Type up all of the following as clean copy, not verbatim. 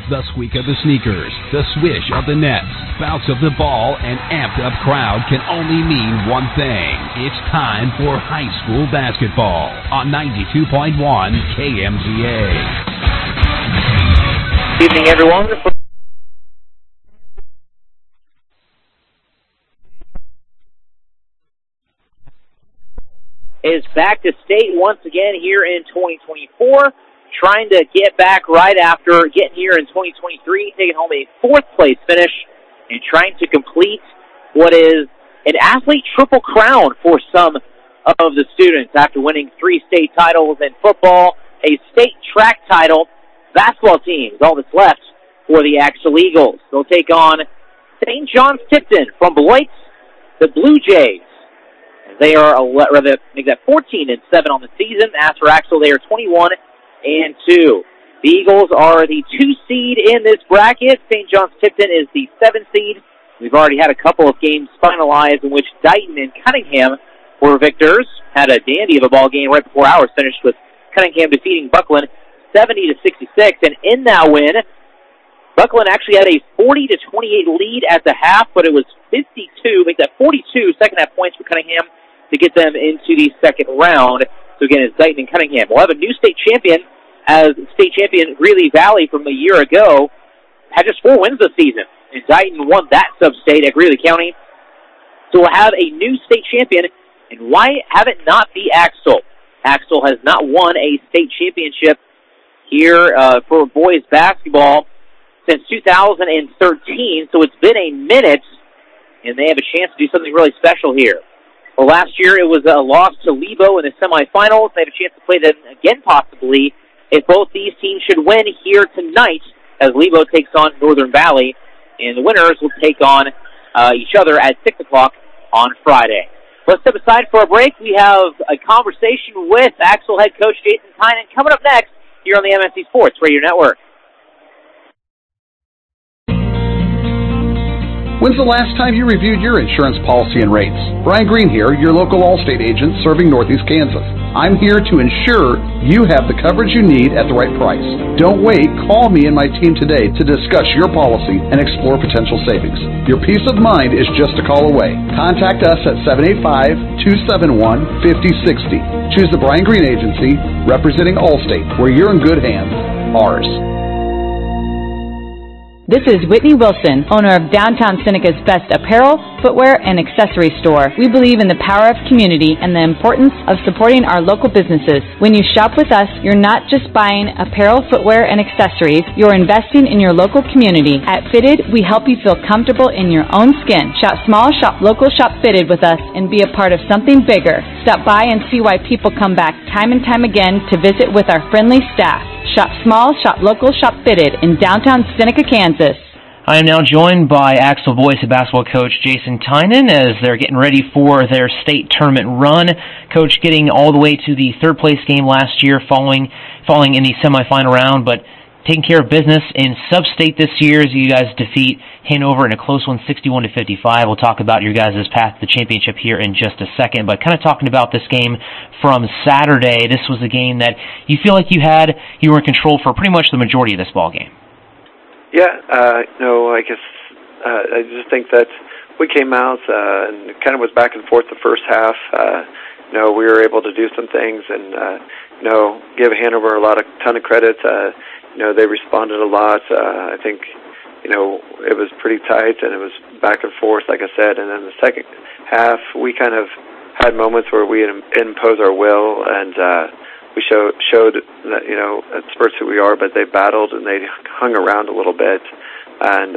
The squeak of the sneakers, the swish of the nets, bounce of the ball, and amped-up crowd can only mean one thing. It's time for high school basketball on 92.1 KMZA. Good evening, everyone. Is back to state once again here in 2024. Trying to get back right after getting here in 2023, taking home a fourth-place finish and trying to complete what is an athlete triple crown for some of the students after winning 3 state titles in football, a state track title, basketball teams, all that's left for the Axel Eagles. They'll take on St. John's Tipton from Beloit, the Blue Jays. They are 14-7 on the season. As for Axel, they are 21-2. The Eagles are the 2 seed in this bracket. St. John's Tipton is the 7 seed. We've already had a couple of games finalized in which Dighton and Cunningham were victors. Had a dandy of a ball game right before ours finished with Cunningham defeating Buckland 70-66. And in that win, Buckland actually had a 40-28 lead at the half, but it was 52, make that 42 second half points for Cunningham to get them into the second round. So again, it's Dighton and Cunningham. We'll have a new state champion, as state champion Greeley Valley from a year ago had just 4 wins this season. And Dighton won that sub-state at Greeley County. So we'll have a new state champion. And why have it not be Axel? Axel has not won a state championship here for boys basketball since 2013. So it's been a minute, and they have a chance to do something really special here. Well, last year it was a loss to Lebo in the semifinals. They have a chance to play them again possibly if both these teams should win here tonight as Lebo takes on Northern Valley. And the winners will take on each other at 6 o'clock on Friday. Let's step aside for a break. We have a conversation with Axel head coach Jason Tynan coming up next here on the MSC Sports Radio Network. When's the last time you reviewed your insurance policy and rates? Brian Green here, your local Allstate agent serving Northeast Kansas. I'm here to ensure you have the coverage you need at the right price. Don't wait. Call me and my team today to discuss your policy and explore potential savings. Your peace of mind is just a call away. Contact us at 785-271-5060. Choose the Brian Green Agency, representing Allstate, where you're in good hands. Ours. This is Whitney Wilson, owner of Downtown Seneca's best apparel, footwear, and accessory store. We believe in the power of community and the importance of supporting our local businesses. When you shop with us, you're not just buying apparel, footwear, and accessories, you're investing in your local community. At Fitted, we help you feel comfortable in your own skin. Shop small, shop local, shop Fitted with us, and be a part of something bigger. Stop by and see why people come back time and time again to visit with our friendly staff. Shop small, shop local, shop Fitted in downtown Seneca, Kansas. I am now joined by Axel boys basketball coach Jason Tynan as they're getting ready for their state tournament run. Coach getting all the way to the third-place game last year, falling in the semifinal round, but taking care of business in sub-state this year as you guys defeat Hanover in a close one, 61-55. We'll talk about your guys' path to the championship here in just a second, but kind of talking about this game from Saturday. This was a game that you feel like you were in control for pretty much the majority of this ball game. Yeah, I guess I just think that we came out and it kind of was back and forth the first half. We were able to do some things and give Hanover a ton of credit. They responded a lot. I think it was pretty tight and it was back and forth, like I said. And then the second half, we kind of had moments where we imposed our will and we showed that, at Spurs who we are, but they battled and they hung around a little bit. And,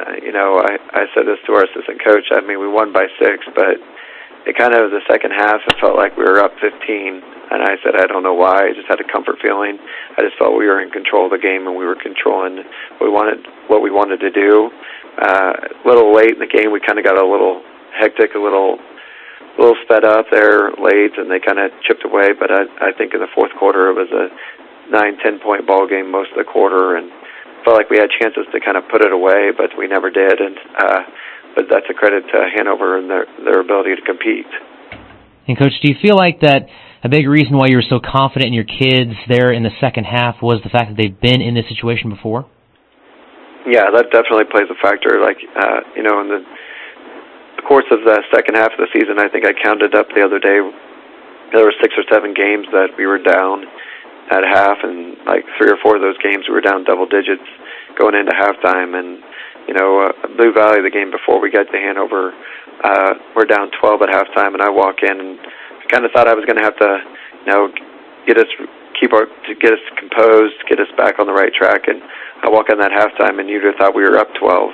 I said this to our assistant coach. I mean, we won by 6, but it kind of, the second half, it felt like we were up 15. And I said, I don't know why. I just had a comfort feeling. I just felt we were in control of the game and we were controlling what we wanted to do. A little late in the game, we kind of got a little hectic, a little sped up there late, and they kind of chipped away. But I think in the fourth quarter, it was a 9-10 point ball game most of the quarter, and felt like we had chances to kind of put it away, but we never did. And but that's a credit to Hanover and their ability to compete. And Coach, do you feel like that a big reason why you were so confident in your kids there in the second half was the fact that they've been in this situation before? Yeah, that definitely plays a factor. Like, in the course of the second half of the season, I think I counted up the other day, there were 6 or 7 games that we were down at half, and like 3 or 4 of those games we were down double digits going into halftime. And Blue Valley, the game before we got to Hanover, we're down 12 at halftime, and I walk in and I kind of thought I was going to have to, get us composed, get us back on the right track. And I walk in that halftime, and you'd have thought we were up 12,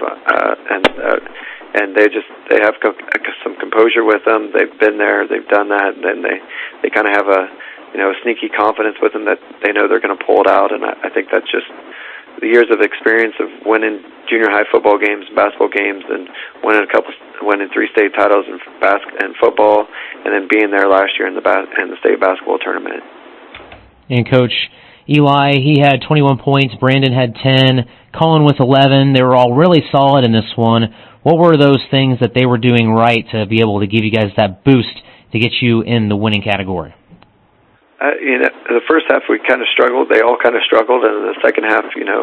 and they have some composure with them. They've been there, they've done that, and then they kind of have a sneaky confidence with them that they know they're going to pull it out. And I think that's just the years of experience of winning junior high football games, basketball games, and winning 3 state titles in football, and then being there last year in the state basketball tournament. And Coach Eli, he had 21 points. Brandon had 10. Colin with 11. They were all really solid in this one. What were those things that they were doing right to be able to give you guys that boost to get you in the winning category? The first half we kind of struggled. They all kind of struggled, and in the second half,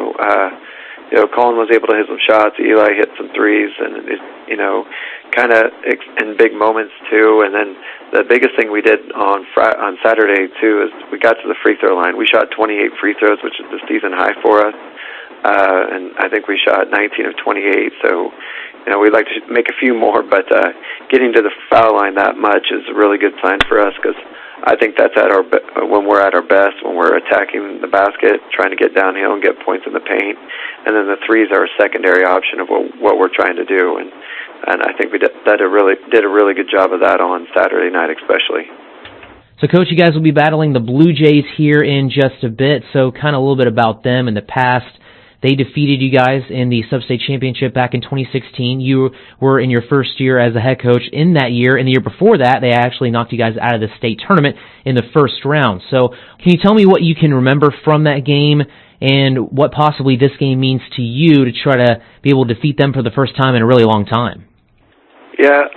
Colin was able to hit some shots. Eli hit some threes, and kind of in big moments too. And then the biggest thing we did on Saturday too is we got to the free throw line. We shot 28 free throws, which is the season high for us, and I think we shot 19 of 28. So, we'd like to make a few more, but getting to the foul line that much is a really good sign for us, because I think that's when we're at our best, when we're attacking the basket, trying to get downhill and get points in the paint, and then the threes are a secondary option of what we're trying to do, and I think we did a really good job of that on Saturday night, especially. So, Coach, you guys will be battling the Blue Jays here in just a bit. So, kind of a little bit about them in the past. They defeated you guys in the Sub-State Championship back in 2016. You were in your first year as a head coach in that year. And the year before that, they actually knocked you guys out of the state tournament in the first round. So can you tell me what you can remember from that game and what possibly this game means to you to try to be able to defeat them for the first time in a really long time? Yeah,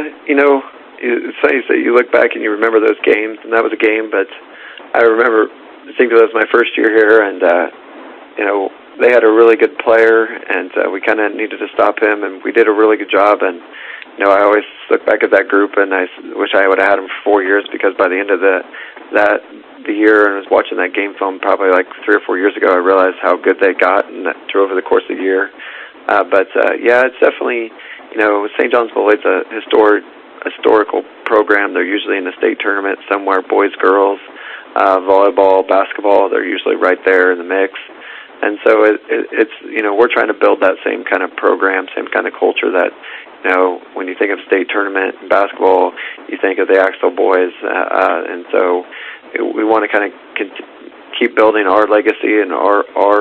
it's funny that you look back and you remember those games, and that was a game, but I think it was my first year here, and, they had a really good player, and we kind of needed to stop him, and we did a really good job. And I always look back at that group, and I wish I would have had him for 4 years, because by the end of the year, and I was watching that game film probably like 3 or 4 years ago, I realized how good they got, and that drove over the course of the year. It's definitely, St. John's Beloit's a historical program. They're usually in the state tournament somewhere, boys, girls, volleyball, basketball. They're usually right there in the mix. And so it's we're trying to build that same kind of program, same kind of culture that, when you think of state tournament in basketball, you think of the Axtell boys. And so we want to kind of keep building our legacy and our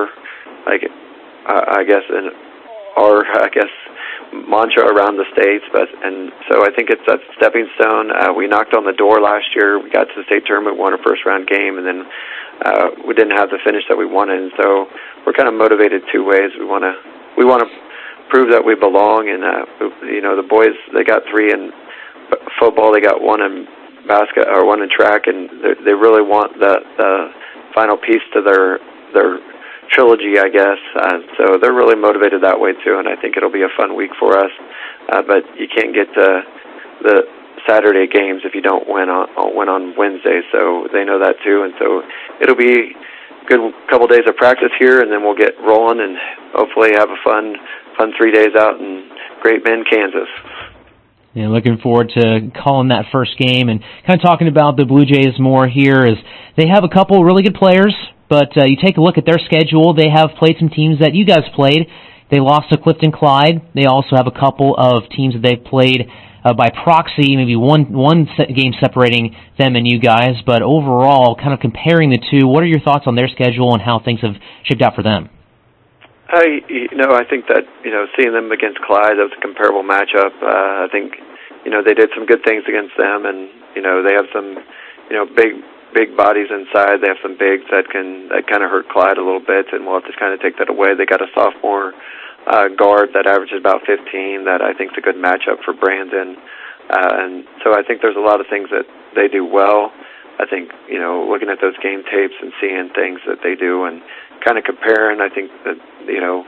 mantra around the states. And so I think it's a stepping stone. We knocked on the door last year. We got to the state tournament, won a first round game, and then we didn't have the finish that we wanted. And so we're kind of motivated 2 ways. We want to prove that we belong, and the boys, they got 3 in football, they got 1 in basket or 1 in track, and they really want the final piece to their trilogy, I guess. So they're really motivated that way too, and I think it'll be a fun week for us. But you can't get to the Saturday games if you don't win on Wednesday, so they know that too. And so it'll be a good couple days of practice here, and then we'll get rolling and hopefully have a fun 3 days out in Great Bend, Kansas. Yeah, looking forward to calling that first game. And kind of talking about the Blue Jays more here, is they have a couple really good players, but you take a look at their schedule, they have played some teams that you guys played. They lost to Clifton Clyde. They also have a couple of teams that they've played by proxy, maybe one game separating them and you guys. But overall, kind of comparing the two, what are your thoughts on their schedule and how things have shaped out for them? I think that, seeing them against Clyde, that was a comparable matchup. I think, they did some good things against them, and, they have some, big bodies inside. They have some bigs that kind of hurt Clyde a little bit, and we'll have to kind of take that away. They got a sophomore guard that averages about 15 that I think is a good matchup for Brandon. And so I think there's a lot of things that they do well. I think, looking at those game tapes and seeing things that they do and kind of comparing, I think that,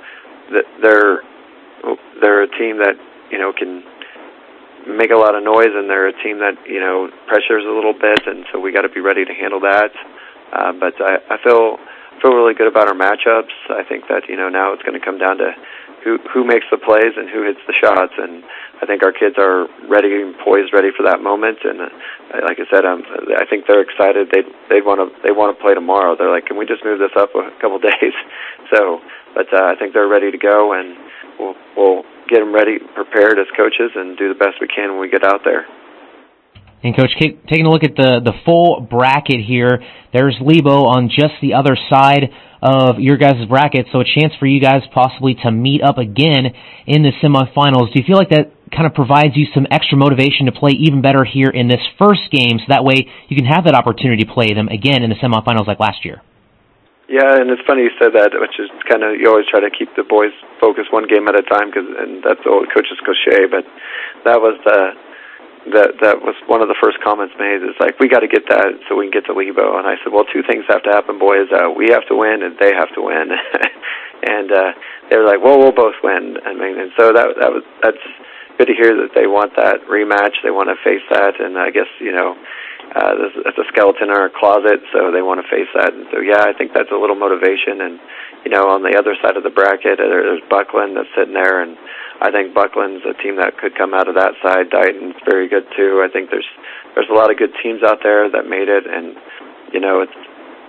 they're a team that, you know, can make a lot of noise, and they're a team that, you know, pressures a little bit, and so we got to be ready to handle that. But I feel really good about our matchups. I think that, you know, now it's going to come down to who makes the plays and who hits the shots, and I think our kids are ready and poised, ready for that moment. And like I said, I think they're excited. They want to play tomorrow. They're like, can we just move this up a couple days? So, but I think they're ready to go, and we'll get them ready, prepared as coaches, and do the best we can when we get out there. And Coach, taking a look at the full bracket here, there's Lebo on just the other side of your guys' bracket, so a chance for you guys possibly to meet up again in the semifinals. Do you feel like that kind of provides you some extra motivation to play even better here in this first game, so that way you can have that opportunity to play them again in the semifinals like last year? Yeah, and it's funny you said that, which is kind of, you always try to keep the boys focused one game at a time, and that's the old coach's cliche, but that was that was one of the first comments made, is like, we got to get that so we can get to Lebo. And I said, well, two things have to happen, boys. We have to win, and they have to win. And they were like, well, we'll both win. I mean, and so that's good to hear that they want that rematch. They want to face that, and I guess, you know, there's a skeleton in our closet, so they want to face that. And so, yeah, I think that's a little motivation. And, you know, on the other side of the bracket, there's Buckland that's sitting there, and I think Buckland's a team that could come out of that side. Dighton's very good too. I think there's a lot of good teams out there that made it, and, you know, it's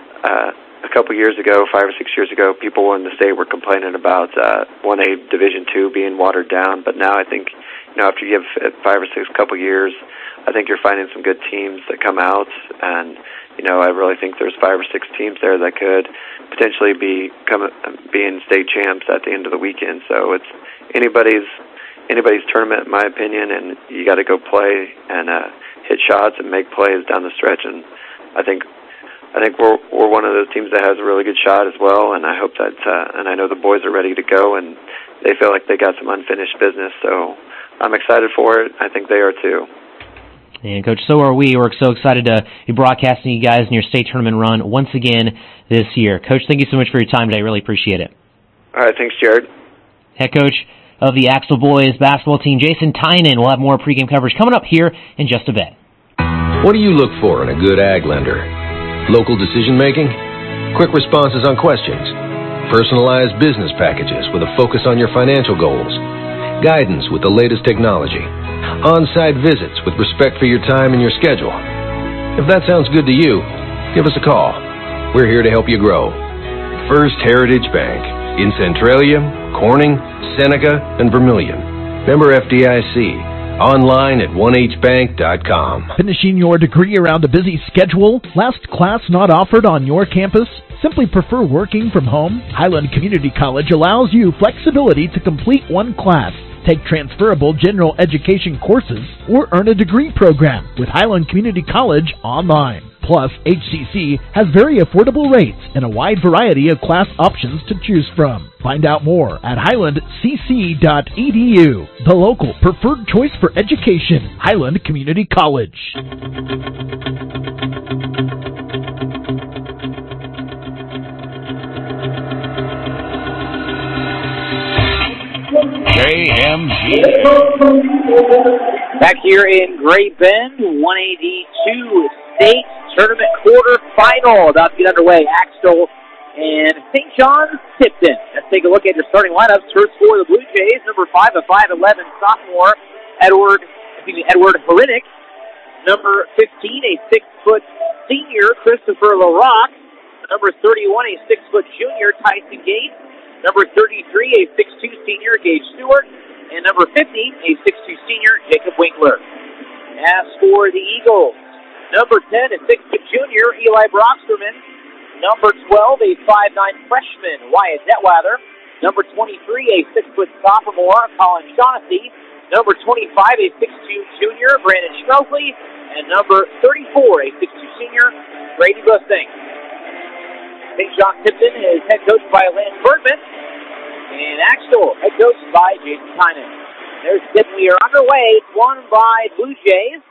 a couple years ago, 5 or 6 years ago, people in the state were complaining about 1A Division II being watered down, but now I think, you know, after you give it 5 or 6 couple years, I think you're finding some good teams that come out, and, you know, I really think there's 5 or 6 teams there that could potentially be being state champs at the end of the weekend. So it's anybody's tournament, in my opinion, and you got to go play and hit shots and make plays down the stretch. And I think we're one of those teams that has a really good shot as well. And I hope that, and I know the boys are ready to go, and they feel like they got some unfinished business. So I'm excited for it. I think they are too. And, Coach, so are we. We're so excited to be broadcasting you guys in your state tournament run once again this year. Coach, thank you so much for your time today. I really appreciate it. All right, thanks, Jared. Head coach of the Axtell boys basketball team, Jason Tynan. We'll have more pregame coverage coming up here in just a bit. What do you look for in a good ag lender? Local decision-making? Quick responses on questions? Personalized business packages with a focus on your financial goals? Guidance with the latest technology? On-site visits with respect for your time and your schedule? If that sounds good to you, give us a call. We're here to help you grow. First Heritage Bank in Centralia, Corning, Seneca, and Vermilion. Member FDIC. Online at 1hbank.com. Finishing your degree around a busy schedule? Last class not offered on your campus? Simply prefer working from home? Highland Community College allows you flexibility to complete one class, take transferable general education courses, or earn a degree program with Highland Community College online. Plus, HCC has very affordable rates and a wide variety of class options to choose from. Find out more at highlandcc.edu, the local preferred choice for education, Highland Community College. KMG. Back here in Great Bend, 182 state tournament quarterfinal about to get underway. Axtell and St. John's Tipton. Let's take a look at your starting lineups. First for the Blue Jays, number 5, a 5'11" sophomore, Edward Horinek. Number 15, a 6-foot senior, Christopher LaRock. Number 31, a 6-foot junior, Tyson Gates. Number 33, a 6'2" senior, Gage Stewart. And number 50, a 6'2" senior, Jacob Winkler. As for the Eagles, number 10, a 6-foot junior, Eli Broxterman. Number 12, a 5'9" freshman, Wyatt Detwather. Number 23, a 6-foot sophomore, Colin Shaughnessy. Number 25, a 6'2" junior, Brandon Schmelsley. And number 34, a 6'2" senior, Brady Busting. St. John Tipton is head coached by Lance Bergman. And Axtell, head coached by Jason Tynan. There's Tipton. We are underway. It's won by Blue Jays.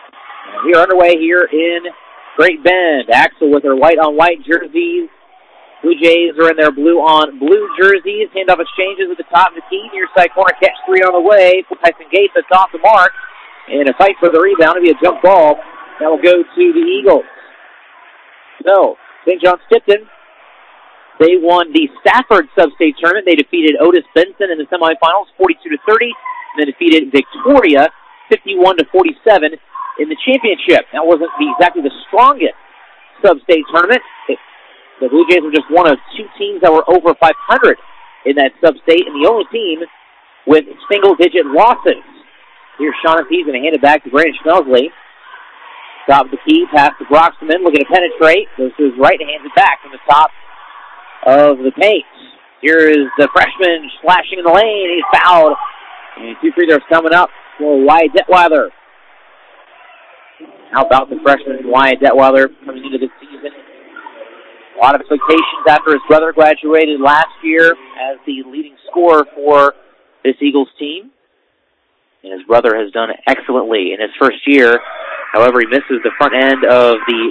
And we are underway here in Great Bend. Axtell with their white-on-white jerseys Blue Jays are in their blue-on-blue jerseys. Handoff exchanges at the top of the key. Near side corner, catch three on the way. Tyson Gates, that's off the mark. And a fight for the rebound. It'll be a jump ball. That will go to the Eagles. So, St. John Tipton, they won the Stafford Sub-State Tournament. They defeated Otis Benson in the semifinals, 42-30. And then defeated Victoria, 51-47 in the championship. That wasn't exactly the strongest Sub-State tournament. The Blue Jays were just one of two teams that were over 500 in that sub-state, and the only team with single-digit losses. Here's Shaughnessy's going to hand it back to Brandon Schmelsley. Top of the key, pass to Broxman, looking to penetrate. Goes to his right and hands it back from the top of the paint. Here is the freshman slashing in the lane. He's fouled. And 2 free throws coming up for Wyatt Detweiler. How about the freshman Wyatt Detweiler coming into this season? A lot of expectations after his brother graduated last year as the leading scorer for this Eagles team. And his brother has done excellently in his first year. However, he misses the front end of the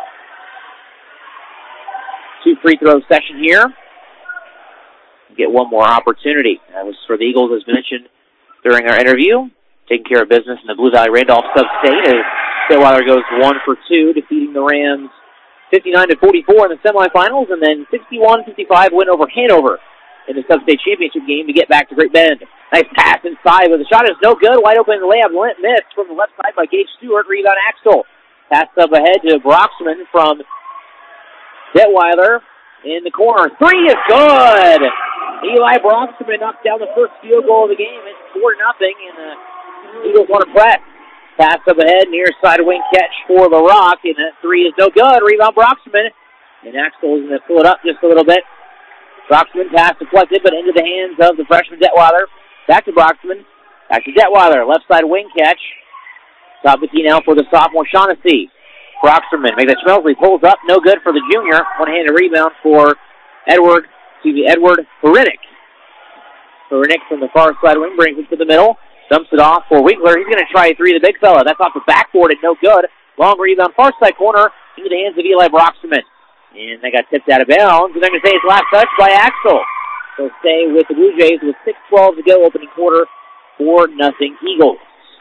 2 free throw session here. Get one more opportunity. That was for the Eagles, as mentioned during our interview. Taking care of business in the Blue Valley Randolph sub-state as Stillwater goes 1 for 2, defeating the Rams 59-44 in the semifinals, and then 61-55 win over Hanover in the sub-state championship game to get back to Great Bend. Nice pass inside, but the shot is no good. Wide open layup missed from the left side by Gage Stewart. Rebound Axel. Pass up ahead to Broxman from Detweiler in the corner. 3 is good! Eli Broxman knocked down the first field goal of the game. It's 4-0, and the Eagles want to press. Pass up ahead, near side wing catch for the Rock, and that 3 is no good. Rebound Broxman, and Axel is going to pull it up just a little bit. Broxman pass deflected, but into the hands of the freshman Detweiler. Back to Broxman, back to Detweiler, left side wing catch. Top of the key now for the sophomore Shaughnessy. Broxman, make that Schmelsley, pulls up, no good for the junior. One-handed rebound for Edward Horinek. Horinek from the far side wing brings it to the middle. Dumps it off for Winkler. He's going to try a 3, the big fella. That's off the backboard and no good. Long rebound, far side corner, into the hands of Eli Broxman. And they got tipped out of bounds. And they're going to say it's last touch by Axel. They'll stay with the Blue Jays with 6:12 to go, opening quarter, 4-0 Eagles.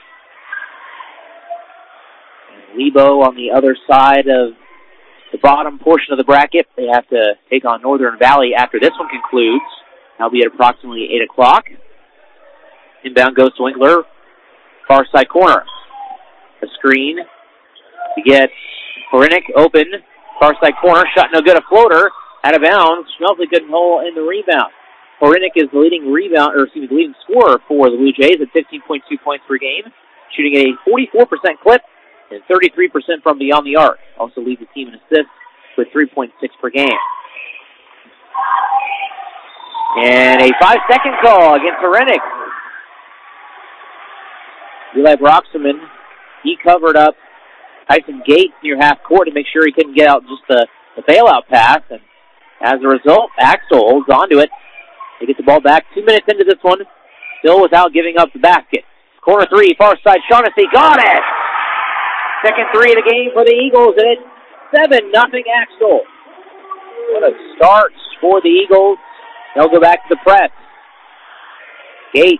And Lebo on the other side of the bottom portion of the bracket. They have to take on Northern Valley after this one concludes. That'll be at approximately 8 o'clock. Inbound goes to Winkler, far side corner. A screen to get Horinek open, far side corner, shot no good, a floater, out of bounds. Schmelsley couldn't hold in the rebound. Horinek is the leading leading scorer for the Blue Jays at 15.2 points per game, shooting at a 44% clip and 33% from beyond the arc. Also leads the team in assists with 3.6 per game. And a 5-second call against Horinek. Eli Broxman, he covered up Tyson Gates near half court to make sure he couldn't get out just the bailout pass. And as a result, Axel holds on to it. They get the ball back 2 minutes into this one, still without giving up the basket. Corner 3, far side, Shaughnessy got it! Second 3 of the game for the Eagles, and it's 7-0 Axel. What a start for the Eagles. They'll go back to the press. Gates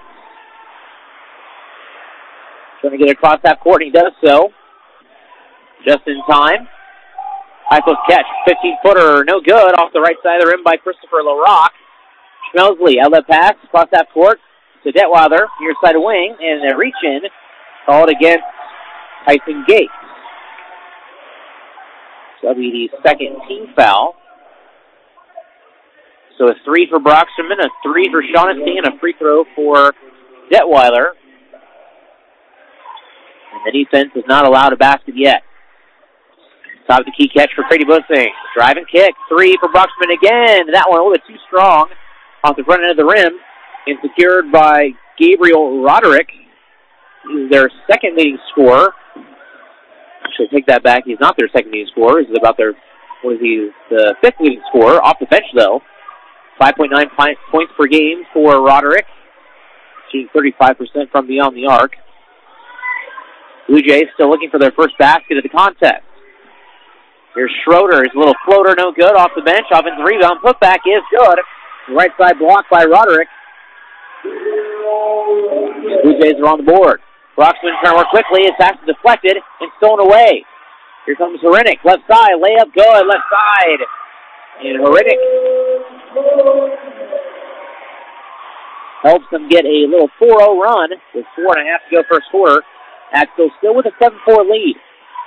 trying to get across that court, and he does so. Just in time. High post catch, 15-footer, no good, off the right side of the rim by Christopher LaRock. Schmelsley, outlet pass, across that court to Detweiler, near side of wing, and a reach-in called against Tyson Gates. So that'll be the second team foul. So a 3 for Broxman, a 3 for Shaughnessy, and a free throw for Detweiler. And the defense has not allowed a basket yet. Top of the key catch for Grady Bussing. Drive and kick. 3 for Broxman again. That one a little bit too strong off the front end of the rim. And secured by Gabriel Roderick. He's their second leading scorer. Actually, take that back. He's not their second leading scorer. He's the fifth leading scorer. Off the bench, though. 5.9 points per game for Roderick. Shooting 35% from beyond the arc. Blue Jays still looking for their first basket of the contest. Here's Schroeder. His little floater, no good. Off the bench. Offensive rebound. Putback is good. The right side blocked by Roderick. The Blue Jays are on the board. Broxman trying to work quickly. His pass is deflected and stolen away. Here comes Horinek. Left side. Layup good. Left side. And Horinek helps them get a little 4-0 run with 4.5 to go first quarter. Axel still with a 7-4 lead.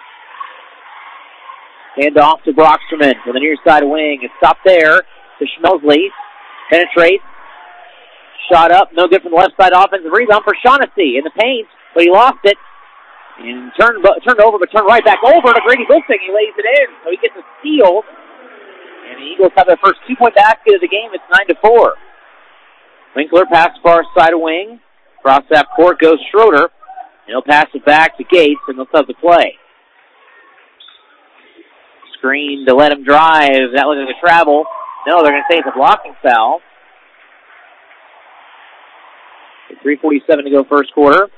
Hand off to Broxterman from the near side wing. It's stopped there to Schmelzley. Penetrates. Shot up. No good from the left side. Offensive rebound for Shaughnessy in the paint, but he lost it. And turned over, but turned right back over to Grady Buchsing. He lays it in, so he gets a steal. And the Eagles have their first 2-point basket of the game. It's 9-4. Winkler pass far side of wing. Across that court goes Schroeder. And he'll pass it back to Gates, and they'll sub the play. Screen to let him drive. That looks like a travel. No, they're going to say it's a blocking foul. 3:47 to go first quarter.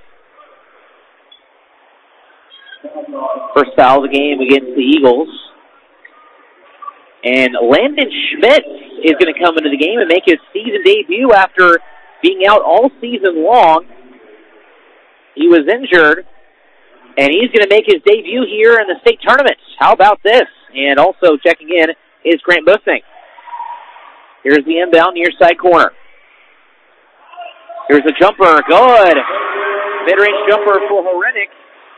First foul of the game against the Eagles. And Landon Schmidt is going to come into the game and make his season debut after being out all season long. He was injured, and he's going to make his debut here in the state tournament. How about this? And also checking in is Grant Bussing. Here's the inbound near side corner. Here's the jumper. Good. Mid-range jumper for Horinek.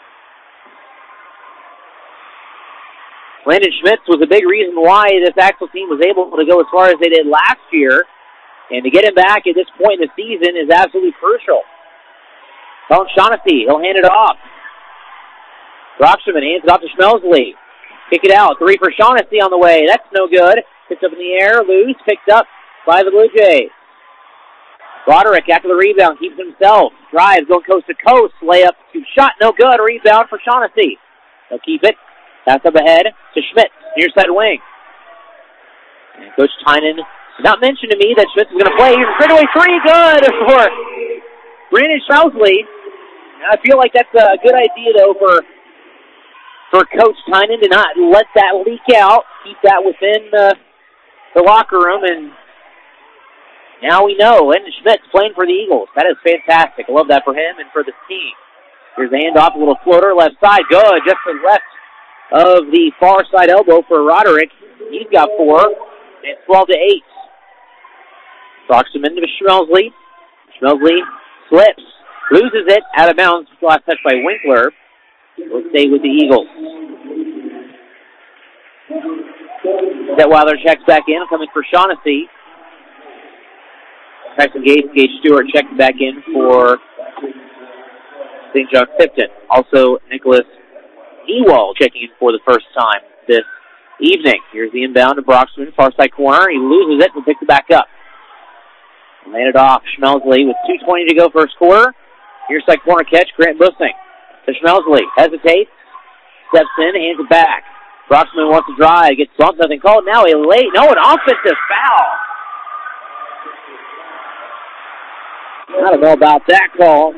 Landon Schmitz was a big reason why this Axel team was able to go as far as they did last year. And to get him back at this point in the season is absolutely crucial. Colin Shaughnessy, he'll hand it off. Broxterman hands it off to Schmelzley. Kick it out. 3 for Shaughnessy on the way. That's no good. Picked up in the air. Loose. Picked up by the Blue Jays. Roderick after the rebound keeps himself. Drives going coast to coast. Layup to shot. No good. Rebound for Shaughnessy. They'll keep it. Pass up ahead to Schmitz, near side wing. And Coach Tynan did not mention to me that Schmitz is going to play. Here's a straightaway 3. Good for Brandon Schmelzley. I feel like that's a good idea, though, for Coach Tynan to not let that leak out. Keep that within the locker room. And now we know Landon Schmitz playing for the Eagles. That is fantastic. I love that for him and for the team. Here's the handoff, a little floater, left side. Good, just to the left of the far side elbow for Roderick. He's got 4. And 12-8. Broxterman to Schmelzley. Schmelzley slips. Loses it. Out of bounds. Last touch by Winkler. We'll stay with the Eagles. Detweiler checks back in. Coming for Shaughnessy. Tyson Gage Stewart checking back in for St. John Tipton. Also, Nicholas Ewald checking in for the first time this evening. Here's the inbound to Broxman, far side corner. He loses it and picks it back up. Landed off Schmelzley with 2:20 to go first quarter. Near side corner catch, Grant Bussing. To Schmelzley, hesitates, steps in, hands it back. Broxman wants to drive, gets bumped, nothing called. Now an offensive foul. I don't know about that call.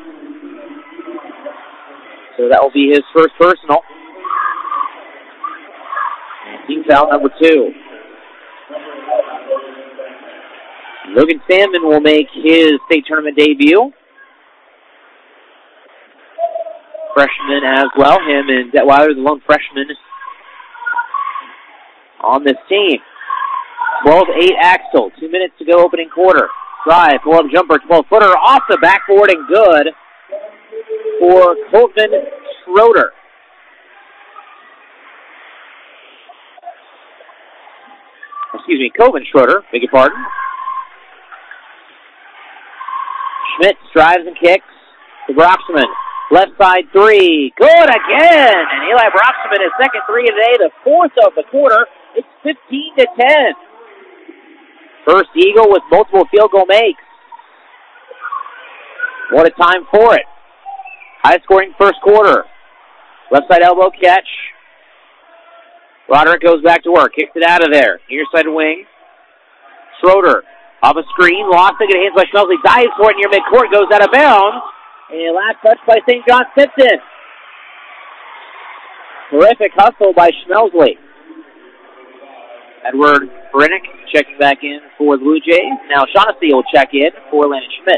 So that will be his first personal. And team foul number 2. Logan Sandman will make his state tournament debut. Freshman as well. Him and Detweiler, the lone freshman on this team. 12-8 Axel. 2 minutes to go opening quarter. Drive, pull-up jumper, 12-footer off the backboard and good for Colton Schroeder. Coven Schroeder, beg your pardon. Schmitz drives and kicks to Broxman. Left side 3. Good again! And Eli Broxman, his second 3 of the day, the 4th of the quarter. It's 15-10. First Eagle with multiple field goal makes. What a time for it. High-scoring first quarter. Left side elbow catch. Roderick goes back to work. Kicks it out of there. Near side wing. Schroeder off a screen. Lost it. Get hands by Schmelzley. Dives for it near midcourt. Goes out of bounds. And last touch by St. John Tipton. Terrific hustle by Schmelzley. Edward Brennick checking back in for the Blue Jays. Now Shaughnessy will check in for Landon Schmidt.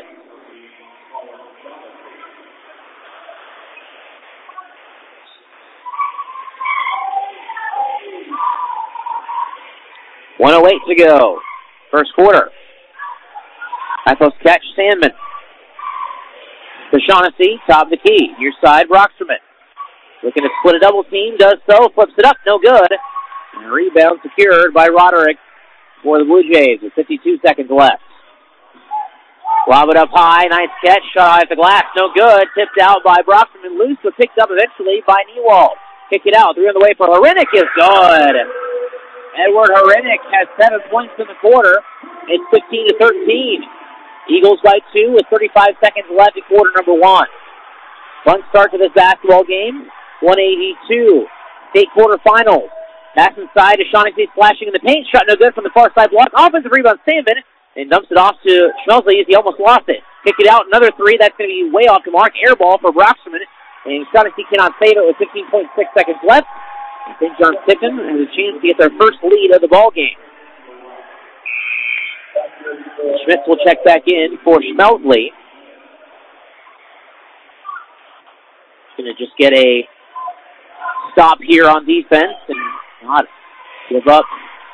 .108 to go. First quarter. Athos catch, Sandman. To Shaughnessy, top of the key. Near side, Brocksterman. Looking to split a double team, does so, flips it up, no good. And a rebound secured by Roderick for the Blue Jays with 52 seconds left. Lob it up high, nice catch, shot high at the glass, no good. Tipped out by Brocksterman, loose, but picked up eventually by Newald. Kick it out, 3 on the way for Hrenik is good. Edward Hrenik has 7 points in the quarter. It's 15-13. Eagles by 2 with 35 seconds left in quarter number 1. Fun start to this basketball game. 182. State quarterfinals. Pass inside to Shaughnessy, flashing in the paint. Shot no good from the far side block. Offensive rebound, Sandman, and dumps it off to Schmelzley as he almost lost it. Kick it out, another 3. That's going to be way off the mark. Air ball for Brocksterman, and Shaughnessy cannot save it with 15.6 seconds left. St. John's Tiffin has a chance to get their first lead of the ball game. Schmitz will check back in for Schmelzley. Going to just get a stop here on defense and not give up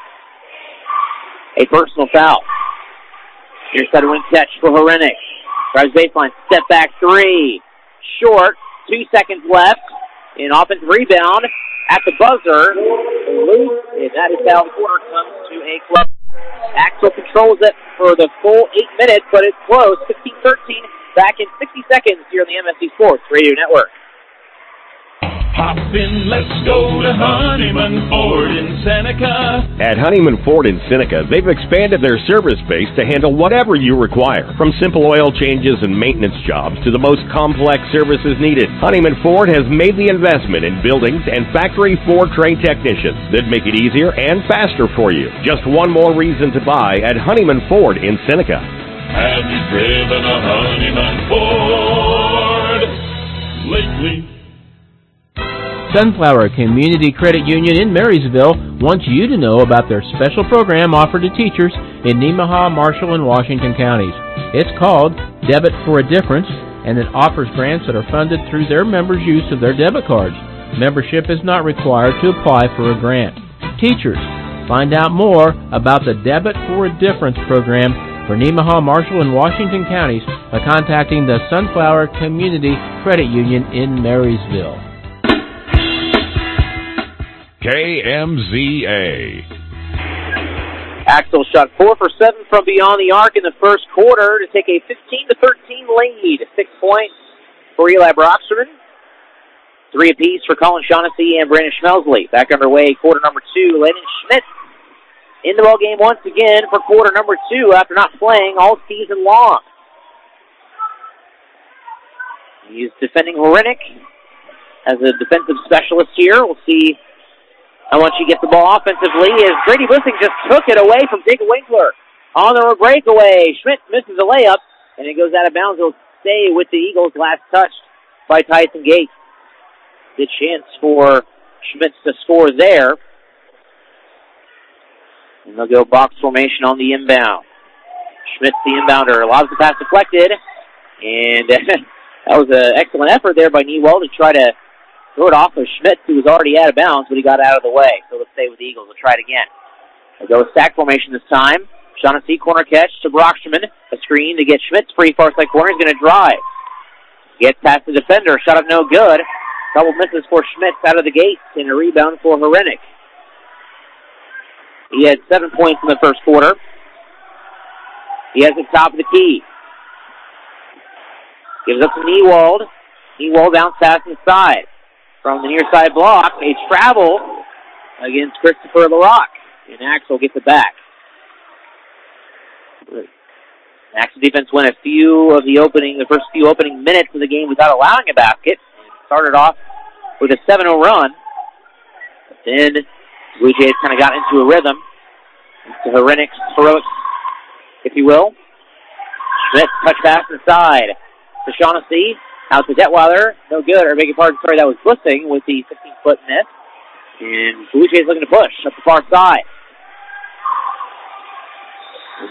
a personal foul. Here's that wing catch for Hrenik. Drives baseline, step back 3. Short, 2 seconds left. An offensive rebound at the buzzer. Loose, and that is how the quarter comes to a close. Axel controls it for the full 8 minutes, but it's close. 16-13, back in 60 seconds here on the MSC Sports Radio Network. Hop in, let's go to Honeyman Ford in Seneca. At Honeyman Ford in Seneca, they've expanded their service base to handle whatever you require, from simple oil changes and maintenance jobs to the most complex services needed. Honeyman Ford has made the investment in buildings and factory Ford-trained technicians that make it easier and faster for you. Just one more reason to buy at Honeyman Ford in Seneca. Have you driven a Honeyman Ford lately? Sunflower Community Credit Union in Marysville wants you to know about their special program offered to teachers in Nemaha, Marshall, and Washington counties. It's called Debit for a Difference, and it offers grants that are funded through their members' use of their debit cards. Membership is not required to apply for a grant. Teachers, find out more about the Debit for a Difference program for Nemaha, Marshall, and Washington counties by contacting the Sunflower Community Credit Union in Marysville. KMZA. Axel shot 4 for 7 from beyond the arc in the first quarter to take a 15-13 lead. 6 points for Eli Brocksterman. 3 apiece for Colin Shaughnessy and Brandon Schmelzley. Back underway, quarter number 2. Landon Schmidt in the ball game once again for quarter number 2 after not playing all season long. He's defending Hrenik as a defensive specialist here. We'll see how much he gets the ball offensively as Grady Bussing just took it away from Jacob Winkler. On the breakaway, Schmidt misses a layup, and it goes out of bounds. It'll stay with the Eagles, last touched by Tyson Gates. Good chance for Schmidt to score there. And they'll go box formation on the inbound. Schmidt's the inbounder. Allows the pass deflected, and that was an excellent effort there by Newell to try to throw it off of Schmidt, who was already out of bounds, but he got out of the way. So let's stay with the Eagles. We'll try it again. They'll go stack formation this time. Shaughnessy, corner catch to Brocksterman. A screen to get Schmidt's free far side corner. He's going to drive. Gets past the defender. Shot up no good. Double misses for Schmidt out of the gate, and a rebound for Hrenik. He had 7 points in the first quarter. He has the top of the key. Gives up to Newald. Newald bounce pass inside. From the near side block, a travel against Christopher LaRock. And Axel gets it back. Axel defense went the first few opening minutes of the game without allowing a basket. Started off with a 7-0 run. But then Blue Jays kind of got into a rhythm. Into Hrenik's heroics, if you will. Schmidt touch pass inside to Shaughnessy. Out to Detweiler, no good, or beg your pardon, sorry, that was Bussing with the 15-foot miss. And Blue Jays looking to push up the far side.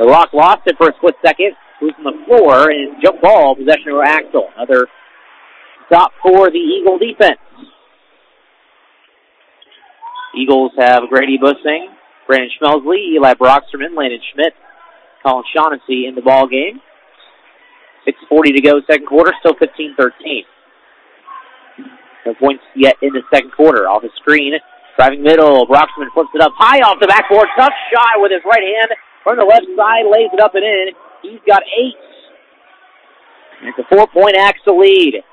The Rock lost it for a split second. Who's on the floor, and jump ball, possession over Axel. Another stop for the Eagle defense. Eagles have Grady Bussing, Brandon Schmelsley, Eli Brocksterman, Landon Schmidt, Colin Shaughnessy in the ball game. 6:40 to go, second quarter, still 15-13. No points yet in the second quarter. Off the screen, driving middle, Brocksterman flips it up high off the backboard. Tough shot with his right hand from the left side, lays it up and in. He's got 8. It's a 4-point Axel lead.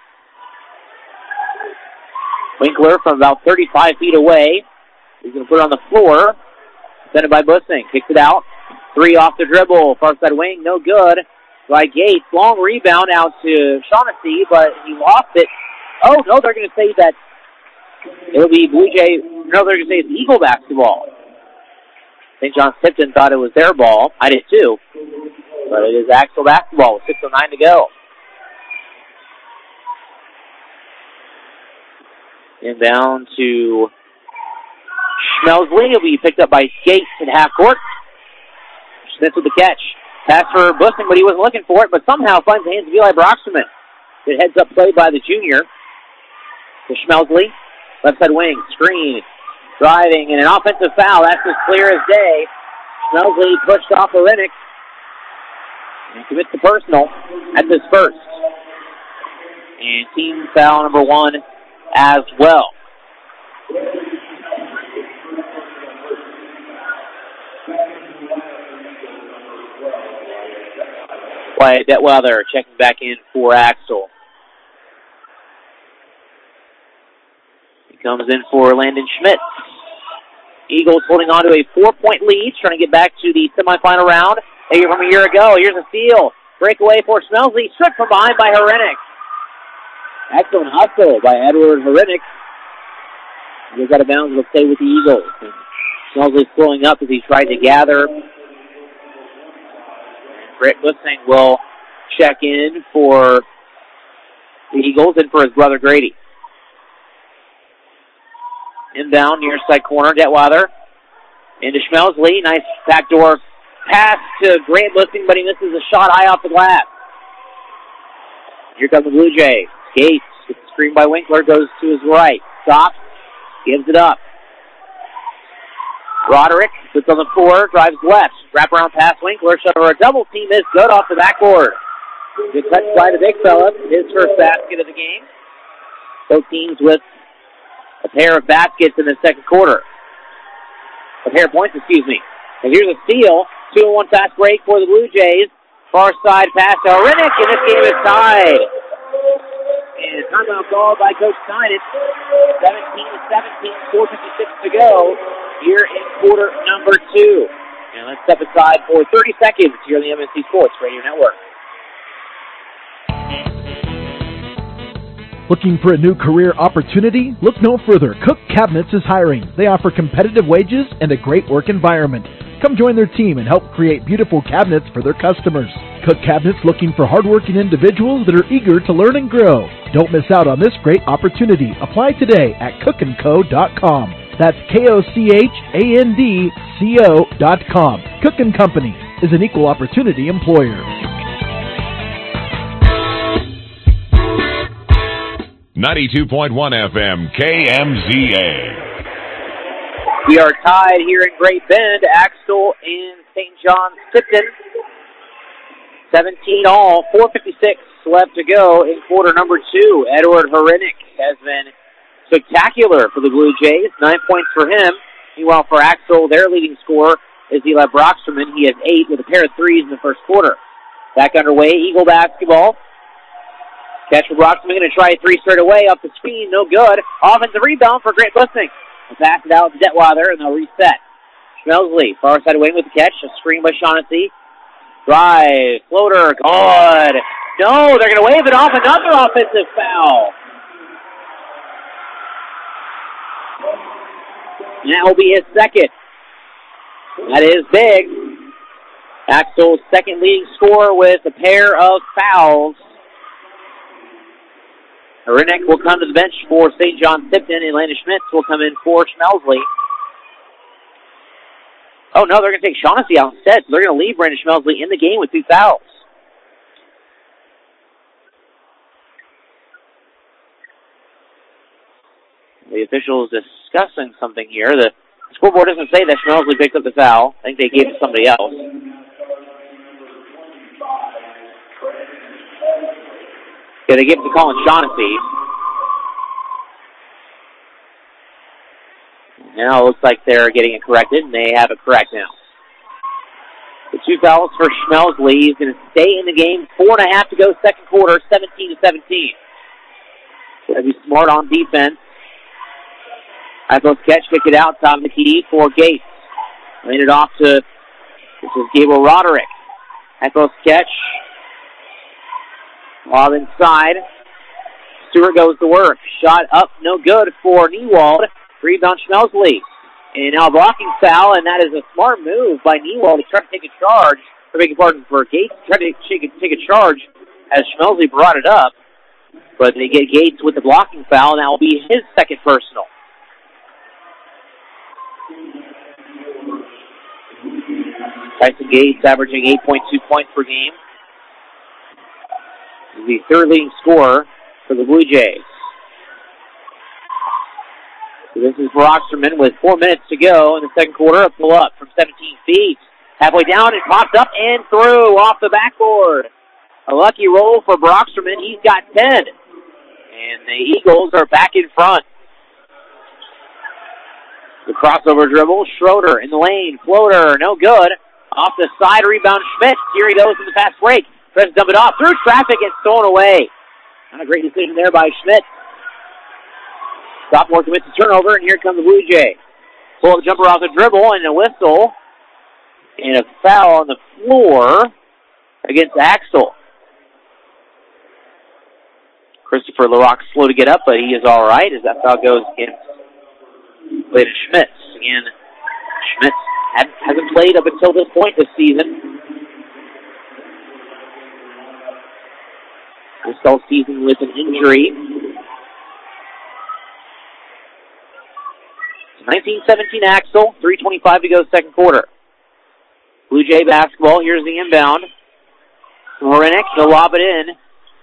Winkler from about 35 feet away. He's going to put it on the floor. Sent it by Bussing. Kicks it out. 3 off the dribble. Far side wing, no good. By Gates. Long rebound out to Shaughnessy, but he lost it. Oh, no, they're going to say that it'll be Blue Jay. No, they're going to say it's Eagle basketball. St. John's Tipton thought it was their ball. I did too. But it is Axel basketball with 6:09 to go. Inbound to Schmelsley. He'll be picked up by Gates at half court. Smith with the catch. Pass for Bussing, but he wasn't looking for it, but somehow finds the hands of Eli Brocksterman. Good heads-up play by the junior. To Schmelsley. Left side wing. Screen. Driving, and an offensive foul. That's as clear as day. Schmelsley pushed off Orenick. And commits the personal. That's his first. And team foul number 1 as well. Wyatt Detweiler checking back in for Axel. He comes in for Landon Schmidt. Eagles holding on to a 4-point lead, trying to get back to the semifinal round. From a year ago. Here's a steal. Breakaway for Schmelsley. Stripped from behind by Orenick. Excellent hustle by Edward Orenick. He's out of bounds. Will stay with the Eagles. And Schmelsley slowing up as he tried to gather. Brett Bussing will check in for the Eagles and for his brother Grady. Inbound, near side corner, Detweiler. Into Schmelsley. Nice backdoor pass to Grant Bussing, but he misses a shot high off the glass. Here comes the Blue Jays. Gates, gets the screen by Winkler, goes to his right. Stops, gives it up. Roderick sits on the floor, drives left. Wraparound pass, Winkler, shot over a double team is good off the backboard. Good touch by the big fella. His first basket of the game. Both teams with a pair of baskets in the second quarter. A pair of points, excuse me. And here's a steal. 2-1 fast break for the Blue Jays. Far side pass to Orenick, and this game is tied. And timeout called by Coach Tynan. 17-17, 4:56 to go here in quarter number 2. And let's step aside for 30 seconds here on the MNC Sports Radio Network. Looking for a new career opportunity? Look no further. Cook Cabinets is hiring. They offer competitive wages and a great work environment. Come join their team and help create beautiful cabinets for their customers. Cook Cabinets looking for hardworking individuals that are eager to learn and grow. Don't miss out on this great opportunity. Apply today at cookandco.com. That's KOCHANDCO.com. Cook & Company is an equal opportunity employer. 92.1 FM, KMZA. We are tied here in Great Bend. Axel and St. John's Tipton. 17 all, 4:56 left to go in quarter number 2. Edward Orenick has been spectacular for the Blue Jays. 9 points for him. Meanwhile, for Axel, their leading scorer is Eli Brocksterman. He has 8 with a pair of threes in the first quarter. Back underway, Eagle basketball. Catch for Brocksterman, going to try a 3 straight away, up the screen, no good. Offensive rebound for Grant Bussing. They'll pass it out to Detweiler, and they'll reset. Schmelsley, far side wing with the catch, a screen by Shaughnessy. Drive, floater, good. No, they're going to wave it off, another offensive foul. And that will be his second. That is big. Axel's second leading scorer with a pair of fouls. Orenick will come to the bench for St. John's Tipton, and Landon Schmitz will come in for Schmelsley. Oh, Oh, no, they're going to take Shaughnessy out instead. So they're going to leave Brandon Schmelsley in the game with 2 fouls. The officials discussing something here. The scoreboard doesn't say that Schmelsley picked up the foul. I think they gave it to somebody else. Yeah, they gave it to Colin Shaughnessy. Now it looks like they're getting it corrected, and they have it correct now. The 2 fouls for Schmelsley. He's going to stay in the game. 4.5 to go, second quarter, 17-17. Got to be smart on defense. Echo Sketch kick it out, top of the key for Gates. Laid it off to, this is Gable Roderick. Echo Sketch. Lob inside. Stewart goes to work. Shot up, no good for Newald. Rebound Schmelsley. And now a blocking foul, and that is a smart move by Newald to try to take a charge. I beg your pardon, for Gates to try to take a charge as Schmelsley brought it up. But they get Gates with the blocking foul, and that will be his second personal. Tyson Gates averaging 8.2 points per game. He's the third leading scorer for the Blue Jays. So this is Brocksterman with 4 minutes to go in the second quarter. A pull up from 17 feet. Halfway down, it pops up and through off the backboard. A lucky roll for Brocksterman. He's got 10. And the Eagles are back in front. The crossover dribble. Schroeder in the lane. Floater, no good. Off the side, rebound Schmitz. Here he goes in the fast break. Tries to dump it off. Through traffic, it's thrown away. Not a great decision there by Schmitz. Sophomore commits a turnover, and here comes the Blue Jay. Pull the jumper off the dribble, and a whistle. And a foul on the floor against Axel. Christopher LaRock slow to get up, but he is all right as that foul goes against Clayton Schmitz. Again, Schmitz hasn't played up until this point this season. This whole season with an injury. 19-17 Axel, 3:25 to go second quarter. Blue Jay basketball, here's the inbound. Horinick, he'll lob it in.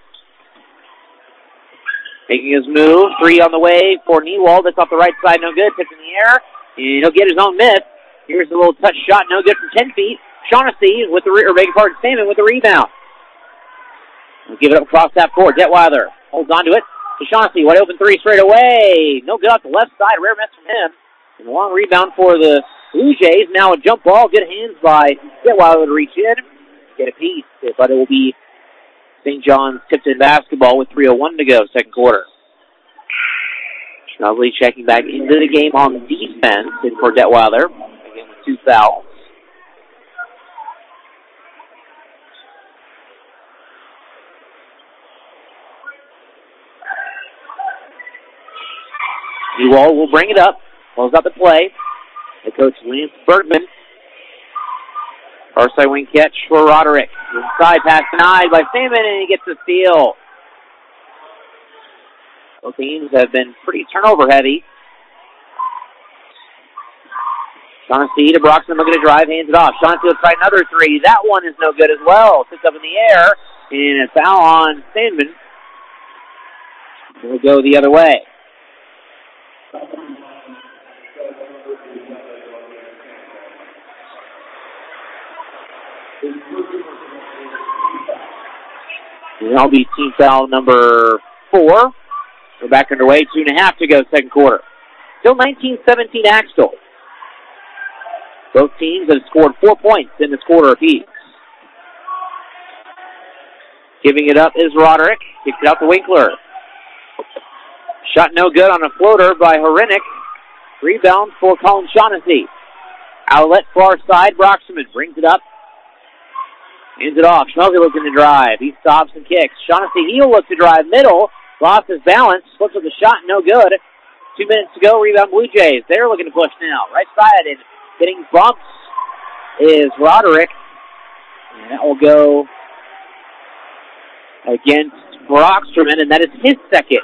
Making his move, 3 on the way for Newald. That's off the right side, no good. Tipped in the air, and he'll get his own miss. Here's a little touch shot, no good from 10 feet. Shaughnessy with the, Salmon with the rebound. We'll give it up across that court. Detweiler holds on to it. To Shaughnessy, wide open 3 straight away. No good off the left side, rare miss from him. And a long rebound for the Blue Jays. Now a jump ball, good hands by Detweiler to reach in. Get a piece, but it will be St. John's Tipton basketball with 3:01 to go, second quarter. Schmelsley checking back into the game on defense and for Detweiler. Again with 2 fouls. Newald will bring it up. Close out the play. The coach, Lance Bergman. Far side wing catch for Roderick. Inside pass denied by Salmon, and he gets the steal. Both teams have been pretty turnover heavy. Shaughnessy to Broxton looking to drive, hands it off. Shaughnessy will try another 3. That one is no good as well. Sits up in the air, and a foul on Salmon. We'll go the other way. And that'll be team foul number 4. We're back underway. 2.5 to go, second quarter. Still 19-17 Axel. Both teams have scored 4 points in this quarter apiece. Giving it up is Roderick. Kicks it out to Winkler. Shot no good on a floater by Horinick. Rebound for Colin Shaughnessy. Outlet far side. Broxman brings it up. Hands it off. Schmelsley looking to drive. He stops and kicks. Shaughnessy, he'll look to drive middle. Lost his balance. Flips with the shot. No good. 2 minutes to go. Rebound Blue Jays. They're looking to push now. Right side and getting bumps is Roderick. And that will go against Brocksterman, and that is his second.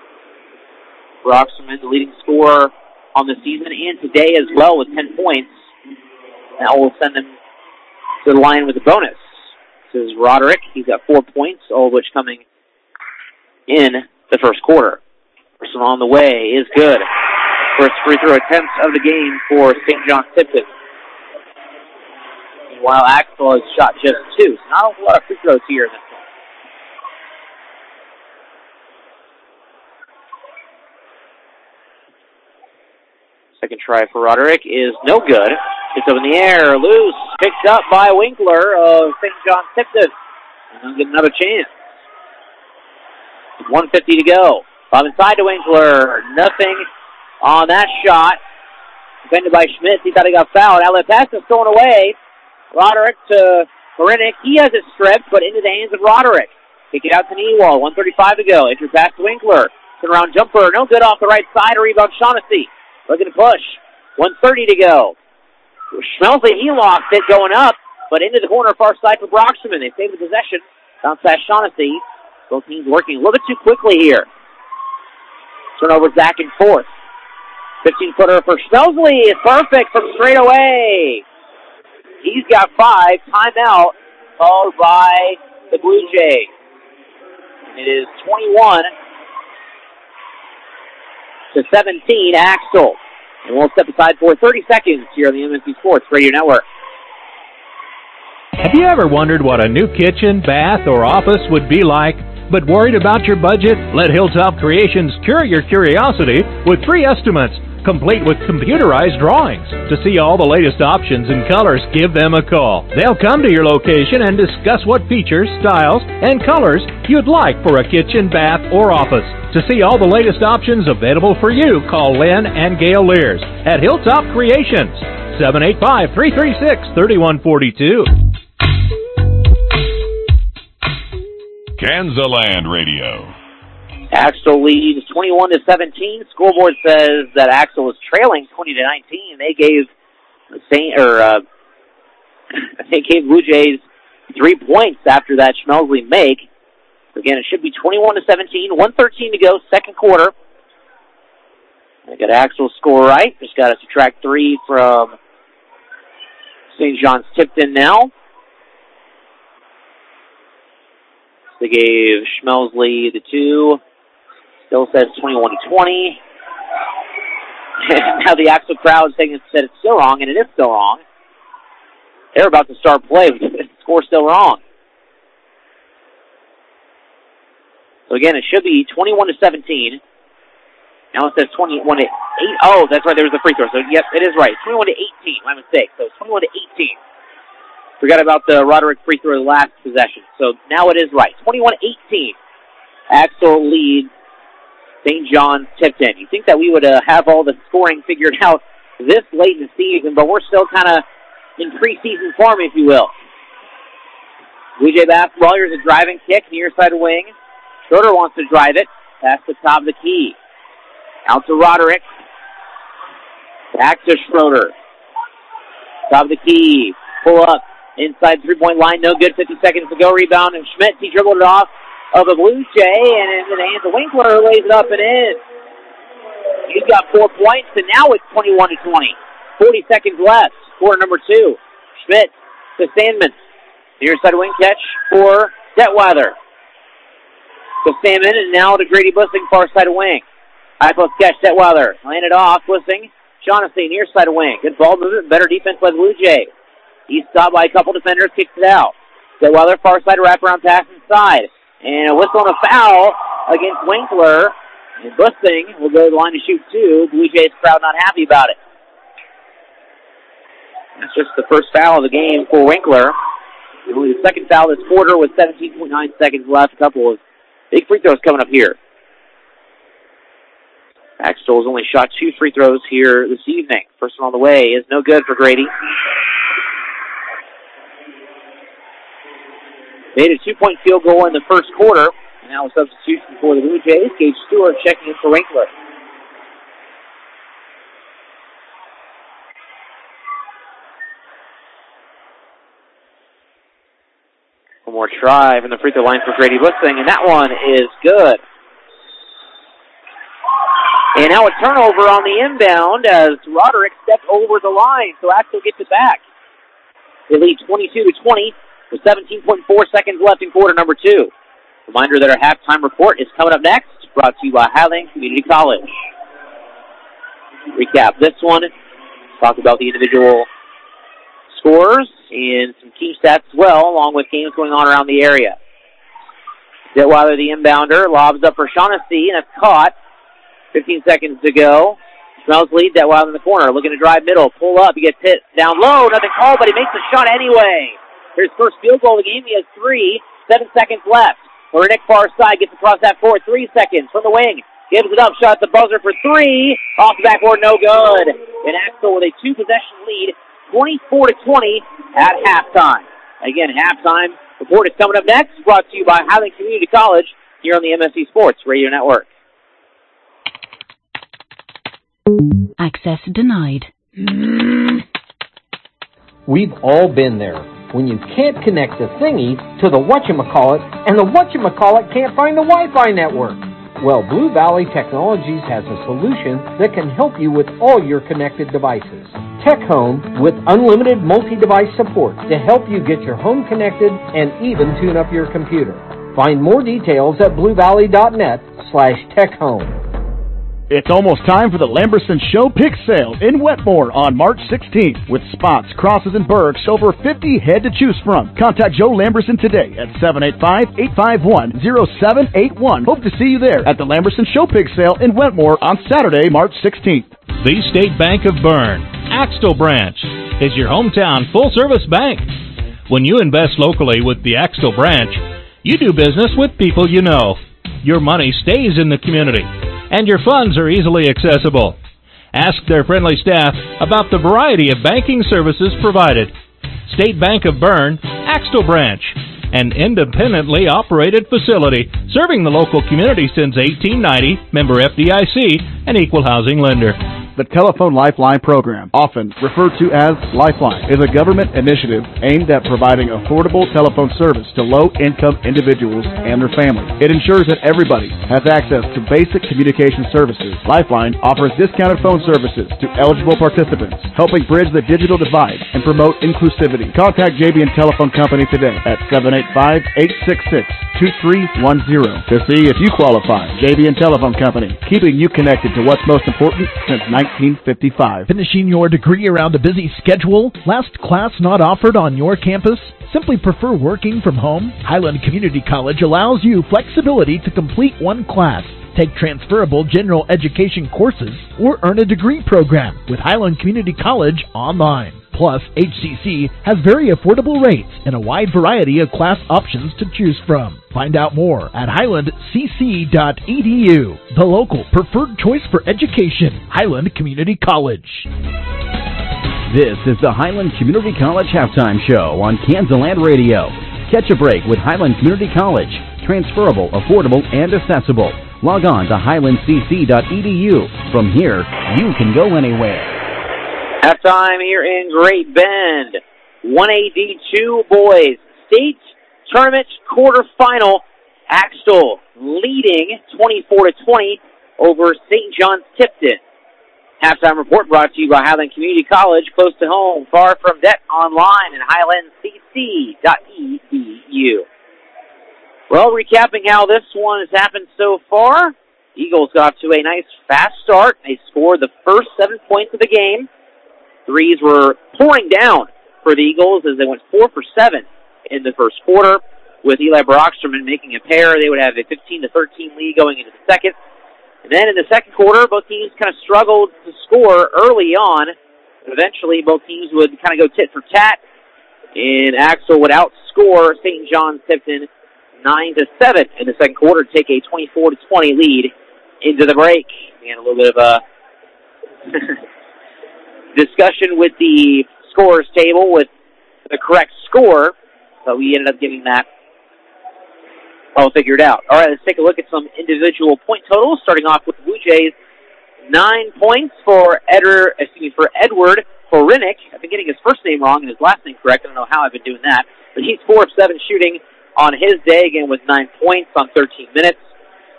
Brocksterman, the leading scorer on the season and today as well with 10 points. That will send him to the line with a bonus. This is Roderick. He's got 4 points, all of which coming in the first quarter. First one on the way is good. First free throw attempt of the game for St. John's Tipton. Meanwhile, Axel has shot just 2. So not a whole lot of free throws here in this one. Second try for Roderick is no good. It's up in the air, loose, picked up by Winkler of St. John's Tipton. And he'll get another chance. 1:50 to go. Bob inside to Winkler. Nothing on that shot. Defended by Schmitz. He thought he got fouled. Outlet pass is thrown away. Roderick to Korinick. He has it stripped, but into the hands of Roderick. Kick it out to Newell. 1:35 to go. Entry pass to Winkler. Turnaround jumper. No good off the right side. A rebound Shaughnessy. Looking to push. 1:30 to go. Schmelzley, he lost it going up, but into the corner far side for Broxterman. They saved the possession. Bounce pass Shaughnessy. Both teams working a little bit too quickly here. Turnover back and forth. 15-footer for Schmelzley is perfect from straight away. He's got 5. Timeout called by the Blue Jays. It is 21-17, Axel. And we'll step aside for 30 seconds here on the MSC Sports Radio Network. Have you ever wondered what a new kitchen, bath, or office would be like, but worried about your budget? Let Hilltop Creations cure your curiosity with free estimates, complete with computerized drawings. To see all the latest options and colors, give them a call. They'll come to your location and discuss what features, styles, and colors you'd like for a kitchen, bath, or office. To see all the latest options available for you, call Lynn and Gail Lears at Hilltop Creations, 785-336-3142. Kansaland Radio. Axel leads 21-17. Scoreboard says that Axel is trailing 20-19. They gave Blue Jays 3 points after that Schmelzley make. Again, it should be 21-17. 1:13 to go, second quarter. I got Axel's score right. Just got to subtract 3 from St. John's Tipton now. They gave Schmelzley the 2. Still says 21-20. And now the Axel crowd is saying that it's still wrong, and it is still wrong. They're about to start play, but the score's still wrong. So again, it should be 21-17. Now it says 21-8. Oh, that's right, there was a free throw. So yes, it is right. 21-18, my mistake. So it's 21-18. Forgot about the Roderick free throw the last possession. So now it is right. 21-18. Axel leads St. John's Tipton. You think that we would have all the scoring figured out this late in the season, but we're still kind of in preseason form, if you will. Blue Jay basketball, here's a driving kick, near side wing. Schroeder wants to drive it. Pass the top of the key. Out to Roderick. Back to Schroeder. Top of the key. Pull up. Inside three-point line. No good. 50 seconds to go. Rebound. And Schmitz, he dribbled it off of a Blue Jay. And into the hands of Winkler, who lays it up and in. He's got 4 points. And now it's 21-20. 40 seconds left. Score number 2. Schmitz to Sandman. Near side wing catch for Detweiler. To Sandman, and now to Grady Bussing, far side of wing. High post catch, Detweiler. Landed off, Bussing. Shaughnessy, near side of wing. Good ball movement, better defense by the Blue Jay. He's stopped by a couple defenders, kicks it out. Detweiler, far side wraparound pass inside. And a whistle and a foul against Winkler. And Bussing will go to the line to shoot 2. Blue Jays crowd not happy about it. That's just the first foul of the game for Winkler. Only the second foul this quarter with 17.9 seconds left. A couple of big free throws coming up here. Axel has only shot 2 free throws here this evening. First one on the way is no good for Grady. Made a 2-point field goal in the first quarter. And now a substitution for the Blue Jays. Gage Stewart checking in for Winkler. One more try from the free throw line for Grady Bussing, and that one is good. And now a turnover on the inbound as Roderick stepped over the line, so Axel gets it back. They lead 22-20 with 17.4 seconds left in quarter number 2. Reminder that our halftime report is coming up next, brought to you by Highland Community College. Recap this one, talk about the individual scores and some team stats as well, along with games going on around the area. Detweiler, the inbounder, lobs up for Shaughnessy, and it's caught. 15 seconds to go. Smells lead, Detweiler in the corner, looking to drive middle, pull up, he gets hit down low, nothing called, but he makes the shot anyway. Here's his first field goal of the game, he has 3, 7 seconds left. Nick far side gets across that court, 3 seconds from the wing. Gives it up, shot at the buzzer for 3. Off the backboard, no good. And Axel with a 2-possession lead, 24-20 at halftime. Again, halftime report is coming up next, brought to you by Highland Community College here on the MSC Sports Radio Network. Access denied. We've all been there. When you can't connect the thingy to the whatchamacallit, and the whatchamacallit can't find the Wi-Fi network. Well, Blue Valley Technologies has a solution that can help you with all your connected devices. Tech Home with unlimited multi-device support to help you get your home connected and even tune up your computer. Find more details at bluevalley.net/techhome. It's almost time for the Lamberson Show Pick Sale in Wetmore on March 16th. With spots, crosses, and Bergs, over 50 head to choose from. Contact Joe Lamberson today at 785-851-0781. Hope to see you there at the Lamberson Show Pick Sale in Wetmore on Saturday, March 16th. The State Bank of Berne, Axtell Branch, is your hometown full-service bank. When you invest locally with the Axtell Branch, you do business with people you know. Your money stays in the community, and your funds are easily accessible. Ask their friendly staff about the variety of banking services provided. State Bank of Berne, Axtell Branch, an independently operated facility serving the local community since 1890, member FDIC, and equal housing lender. The Telephone Lifeline program, often referred to as Lifeline, is a government initiative aimed at providing affordable telephone service to low-income individuals and their families. It ensures that everybody has access to basic communication services. Lifeline offers discounted phone services to eligible participants, helping bridge the digital divide and promote inclusivity. Contact JBN Telephone Company today at 785-866-2310 to see if you qualify. JBN Telephone Company, keeping you connected to what's most important since 1955. Finishing your degree around a busy schedule? Last class not offered on your campus? Simply prefer working from home? Highland Community College allows you flexibility to complete one class, take transferable general education courses, or earn a degree program with Highland Community College online. Plus, HCC has very affordable rates and a wide variety of class options to choose from. Find out more at highlandcc.edu. The local preferred choice for education, Highland Community College. This is the Highland Community College Halftime Show on Kansaland Radio. Catch a break with Highland Community College. Transferable, affordable, and accessible. Log on to highlandcc.edu. From here, you can go anywhere. Halftime here in Great Bend. 1AD2 boys state tournament quarterfinal. Axtell leading 24-20 over St. John's Tipton. Halftime report brought to you by Highland Community College, close to home, far from debt, online at highlandcc.edu. Well, recapping how this one has happened so far, Eagles got to a nice fast start. They scored the first 7 points of the game. Threes were pouring down for the Eagles as they went 4 for 7 in the first quarter. With Eli Brockstrom making a pair, they would have a 15-13 lead going into the second. And then in the second quarter, both teams kind of struggled to score early on. Eventually, both teams would kind of go tit for tat, and Axtell would outscore St. John's Tipton 9-7 in the second quarter to take a 24-20 lead into the break. And a little bit of a discussion with the scorers table with the correct score, but we ended up getting that all figured out. All right, let's take a look at some individual point totals, starting off with the Blue Jays. 9 points for Edward Horinick. I've been getting his first name wrong and his last name correct. I don't know how I've been doing that, but he's 4 of 7 shooting on his day, again with 9 points on 13 minutes.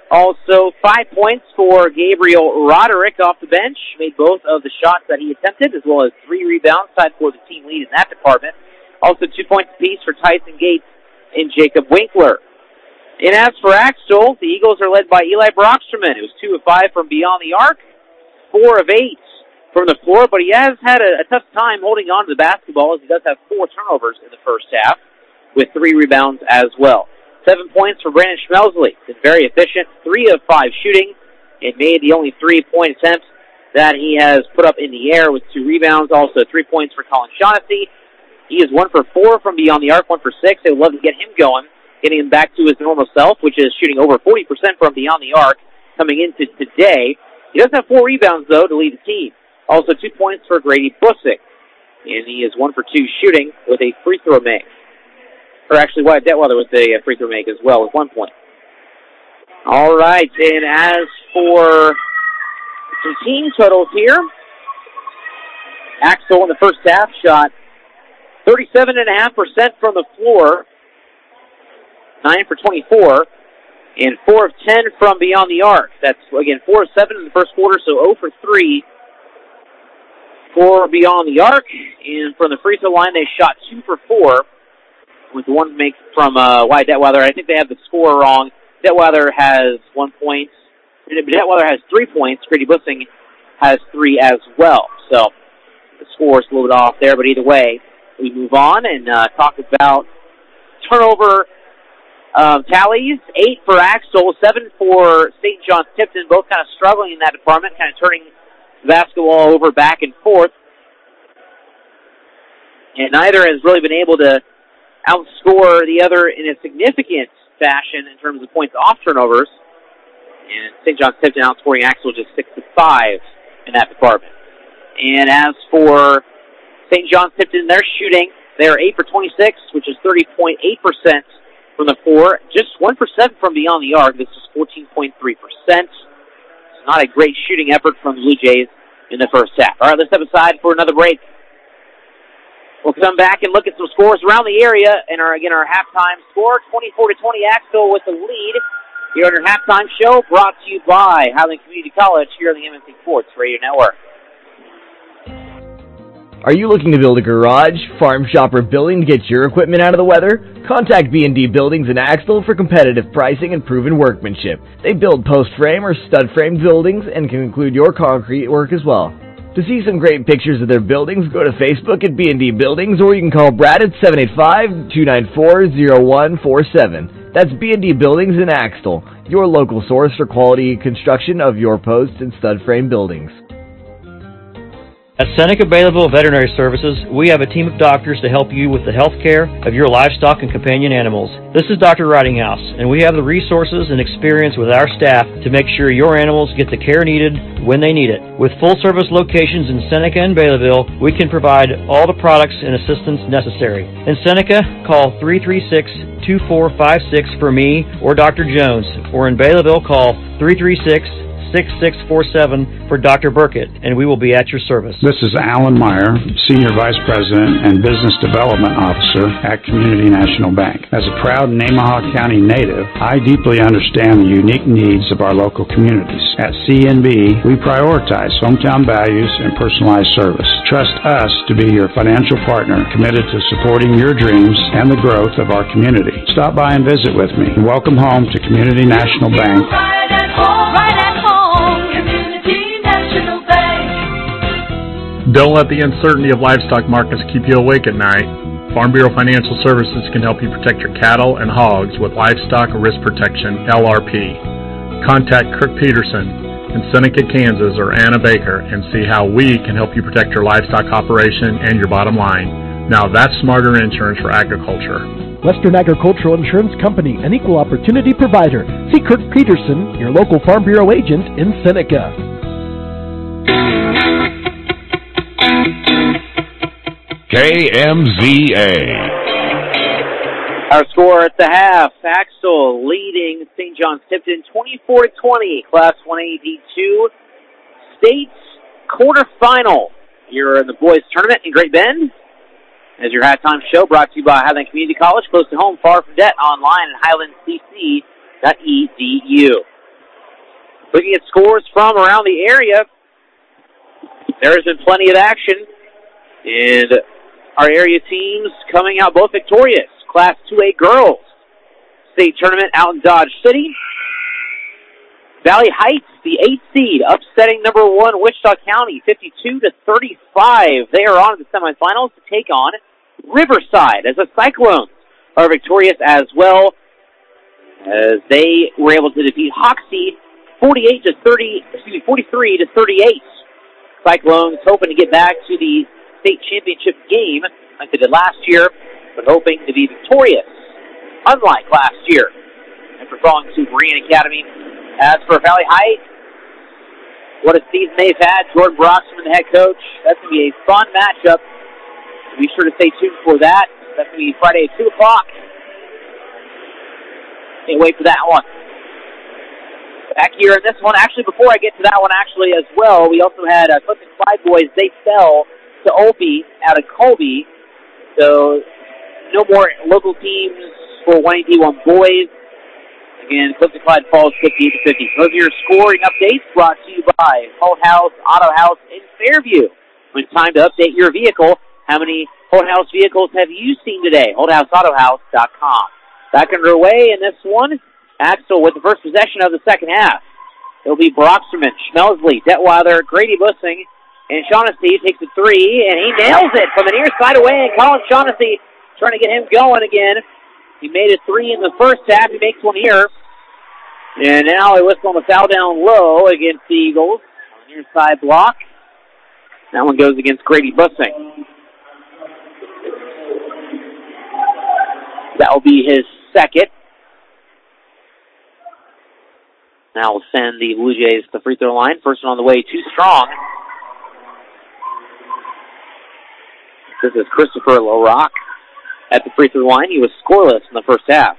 Also, 5 points for Gabriel Roderick off the bench. Made both of the shots that he attempted, as well as 3 rebounds, tied for the team lead in that department. Also, 2 points apiece for Tyson Gates and Jacob Winkler. And as for Axtell, the Eagles are led by Eli Brocksterman, who's 2 of 5 from beyond the arc, 4 of 8 from the floor, but he has had a tough time holding on to the basketball, as he does have 4 turnovers in the first half, with 3 rebounds as well. 7 points for Brandon Schmelzley. Been very efficient, 3 of 5 shooting, and made the only 3-point attempts that he has put up in the air with 2 rebounds. Also 3 points for Colin Shaughnessy. He is 1 for 4 from beyond the arc, 1 for 6. They would love to get him going, getting him back to his normal self, which is shooting over 40% from beyond the arc coming into today. He does have 4 rebounds, though, to lead the team. Also 2 points for Grady Busick, and he is 1 for 2 shooting with a free throw make. Or actually, Wyatt Detweiler with a free throw make as well with 1 point. All right, and as for some team totals here, Axtell in the first half shot 37.5% from the floor, 9 for 24, and 4 of 10 from beyond the arc. That's, again, 4 of 7 in the first quarter, so 0 for 3 for beyond the arc. And from the free throw line, they shot 2 for 4, with 1 make from Wyatt Detweiler. I think they have the score wrong. Detweiler has 1 point. Detweiler has 3 points. Grady Busick has 3 as well. So the score is a little bit off there, but either way, we move on and talk about turnover tallies. 8 for Axtell, 7 for St. John's Tipton, both kind of struggling in that department, kind of turning the basketball over back and forth. And neither has really been able to outscore the other in a significant fashion in terms of points off turnovers. And St. John's Tipton outscoring Axtell just 6-5 in that department. And as for St. John's Tipton, they're shooting. They're 8 for 26, which is 30.8% from the floor. Just 1 for 7 from beyond the arc. This is 14.3%. It's not a great shooting effort from the Blue Jays in the first half. All right, let's step aside for another break. We'll come back and look at some scores around the area, and our halftime score, 24-20, Axtell with the lead. Here on our halftime show, brought to you by Highland Community College here on the MNC Sports Radio Network. Are you looking to build a garage, farm shop, or building to get your equipment out of the weather? Contact B&D Buildings in Axtell for competitive pricing and proven workmanship. They build post frame or stud frame buildings and can include your concrete work as well. To see some great pictures of their buildings, go to Facebook at B&D Buildings, or you can call Brad at 785-294-0147. That's B&D Buildings in Axtell, your local source for quality construction of your post and stud frame buildings. At Seneca Baylorville Veterinary Services, we have a team of doctors to help you with the health care of your livestock and companion animals. This is Dr. Ridinghouse, and we have the resources and experience with our staff to make sure your animals get the care needed when they need it. With full-service locations in Seneca and Baylorville, we can provide all the products and assistance necessary. In Seneca, call 336-2456 for me or Dr. Jones, or in Baylorville, call 336-6647 for Dr. Burkett, and we will be at your service. This is Alan Meyer, Senior Vice President and Business Development Officer at Community National Bank. As a proud Nemaha County native, I deeply understand the unique needs of our local communities. At CNB, we prioritize hometown values and personalized service. Trust us to be your financial partner, committed to supporting your dreams and the growth of our community. Stop by and visit with me. Welcome home to Community National Bank. Right at home, right at home, Community National Bank. Don't let the uncertainty of livestock markets keep you awake at night. Farm Bureau Financial Services can help you protect your cattle and hogs with Livestock Risk Protection, LRP. Contact Kirk Peterson in Seneca, Kansas, or Anna Baker and see how we can help you protect your livestock operation and your bottom line. Now that's smarter insurance for agriculture. Western Agricultural Insurance Company, an equal opportunity provider. See Kirk Peterson, your local Farm Bureau agent in Seneca. KMZA. Our score at the half, Axtell leading St. John's Tipton 24-20, Class 1AD2 State quarterfinal here in the boys tournament in Great Bend. As your halftime show brought to you by Highland Community College, close to home, far from debt, online at highlandcc.edu. Looking at scores from around the area, there has been plenty of action, and our area teams coming out both victorious. Class 2A girls state tournament out in Dodge City. Valley Heights, the 8th seed, upsetting number 1 Wichita County, 52-35. They are on to the semifinals to take on Riverside, as the Cyclones are victorious as well, as they were able to defeat Hoxie 43-38. Cyclones hoping to get back to the state championship game like they did last year, but hoping to be victorious, unlike last year, after falling to Berean Academy. As for Valley Heights, what a season they've had. Jordan Broxman, the head coach. That's going to be a fun matchup. Be sure to stay tuned for that. That's going to be Friday at 2 o'clock. Can't wait for that one. Back here in this one, actually, before I get to that one, actually, as well, we also had Clifton Clyde boys. They fell to Opie out of Colby. So, no more local teams for 1D1 boys. Again, Clifton Clyde falls 58-50. Those are your scoring updates brought to you by Holt House Auto House in Fairview. When it's time to update your vehicle, how many Holt House vehicles have you seen today? HoltHouseAutohouse.com. Back underway in this one. Axel with the first possession of the second half. It'll be Broxterman, Schmelsley, Detweiler, Grady Bussing, and Shaughnessy takes a three, and he nails it from the near side away, and Colin Shaughnessy trying to get him going again. He made a three in the first half. He makes one here. And now he whistles on the foul down low against the Eagles. On the near side block. That one goes against Grady Bussing. That will be his second. Now we'll send the Blue Jays to the free throw line. First one on the way, too strong. This is Christopher LaRock at the free throw line. He was scoreless in the first half.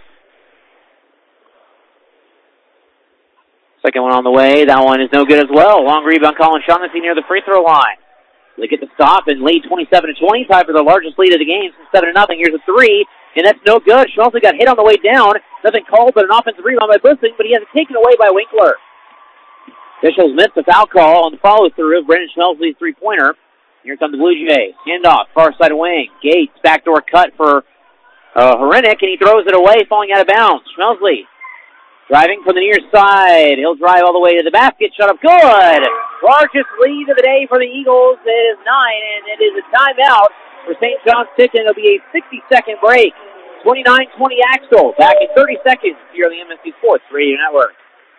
Second one on the way. That one is no good as well. Long rebound, Colin Shaughnessy near the free throw line. They get the stop and lead 27-20. Tied for the largest lead of the game since 7-0. Here's a three, and that's no good. Schmelsley got hit on the way down. Nothing called but an offensive rebound by Bussing, but he has it taken away by Winkler. Officials missed the foul call on the follow-through of Brendan Schmelsley's three-pointer. Here comes the Blue Jays. Handoff, far side of wing. Gates, backdoor cut for Hrenek, and he throws it away, falling out of bounds. Schmelsley driving from the near side. He'll drive all the way to the basket. Shot up good. Largest lead of the day for the Eagles. It is 9, and it is a timeout for St. John's Tipton. It'll be a 60-second break. 29-20 Axel. Back in 30 seconds here on the MSC Sports Radio Network.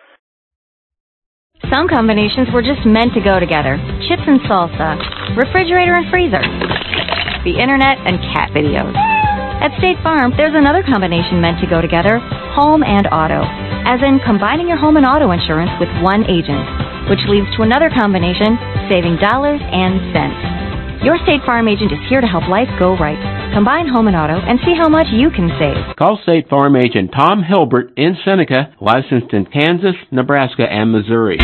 Some combinations were just meant to go together. Chips and salsa, refrigerator and freezer, the internet and cat videos. At State Farm, there's another combination meant to go together, home and auto. As in combining your home and auto insurance with one agent, which leads to another combination, saving dollars and cents. Your State Farm agent is here to help life go right. Combine home and auto and see how much you can save. Call State Farm agent Tom Hilbert in Seneca, licensed in Kansas, Nebraska, and Missouri.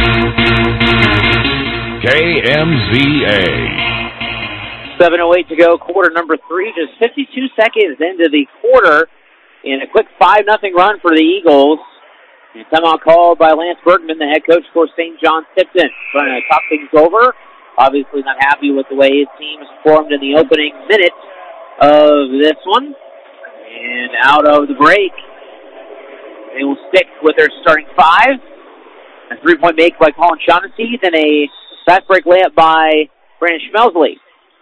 KMZA. 7:08 to go, quarter number 3, just 52 seconds into the quarter, in a quick 5-0 run for the Eagles. And timeout called by Lance Bergman, the head coach for St. John's Tipton. Trying to talk things over. Obviously not happy with the way his team has performed in the opening minute of this one. And out of the break, they will stick with their starting 5. A three-point make by Colin Shaughnessy, then a fast break layup by Brandon Schmelsley.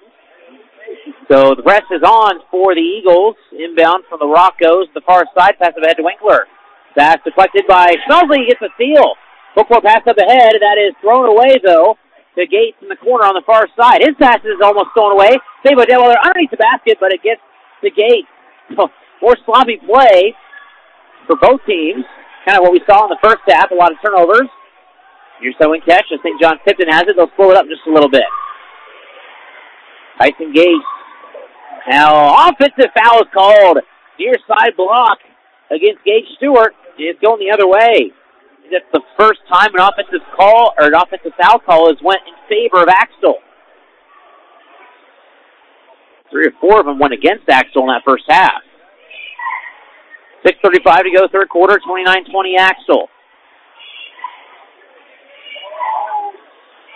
So the press is on for the Eagles. Inbound from the Rockos, the far side, pass up ahead to Winkler. Pass deflected by Schmelsley, gets a steal. Bookmore pass up ahead, that is thrown away though to Gates in the corner on the far side. His pass is almost thrown away. Saved by Detweiler underneath the basket, but it gets to Gates. More sloppy play for both teams. Kind of what we saw in the first half, a lot of turnovers. Here's the wing catch, as St. John's Tipton has it. They'll slow it up just a little bit. Tyson Gates. Now, offensive foul is called. Near side block against Gage Stewart. It's going the other way. That's the first time an offensive call or an offensive foul call has went in favor of Axtell. 3 or 4 of them went against Axtell in that first half. 6:35 to go, third quarter, 29-20 Axtell.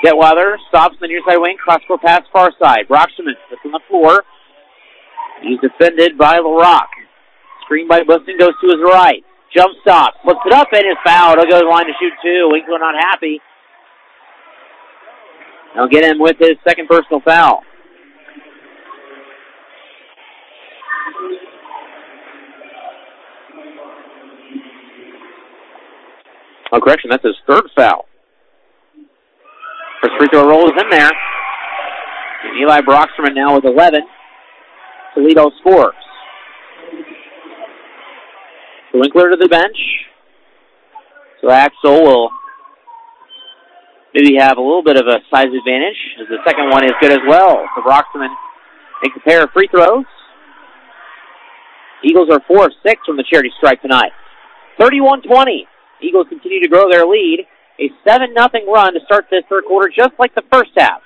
Detweiler stops on the near side wing, cross-court pass far side. Brockstrom sits on the floor. He's defended by LaRock. Screen by Buston goes to his right. Jump stop, flips it up and is fouled. He'll go to the line to shoot two. Winkler not happy. They'll get him with his second personal foul. Oh, correction, that's his third foul. First free throw roll is in there. And Eli Brockstrom now with 11. Toledo scores. So Winkler to the bench. So Axel will maybe have a little bit of a size advantage, as the second one is good as well. So Brockstrom makes a pair of free throws. Eagles are 4 of 6 from the charity stripe tonight. 31-20. Eagles continue to grow their lead. A 7-0 run to start this third quarter, just like the first half.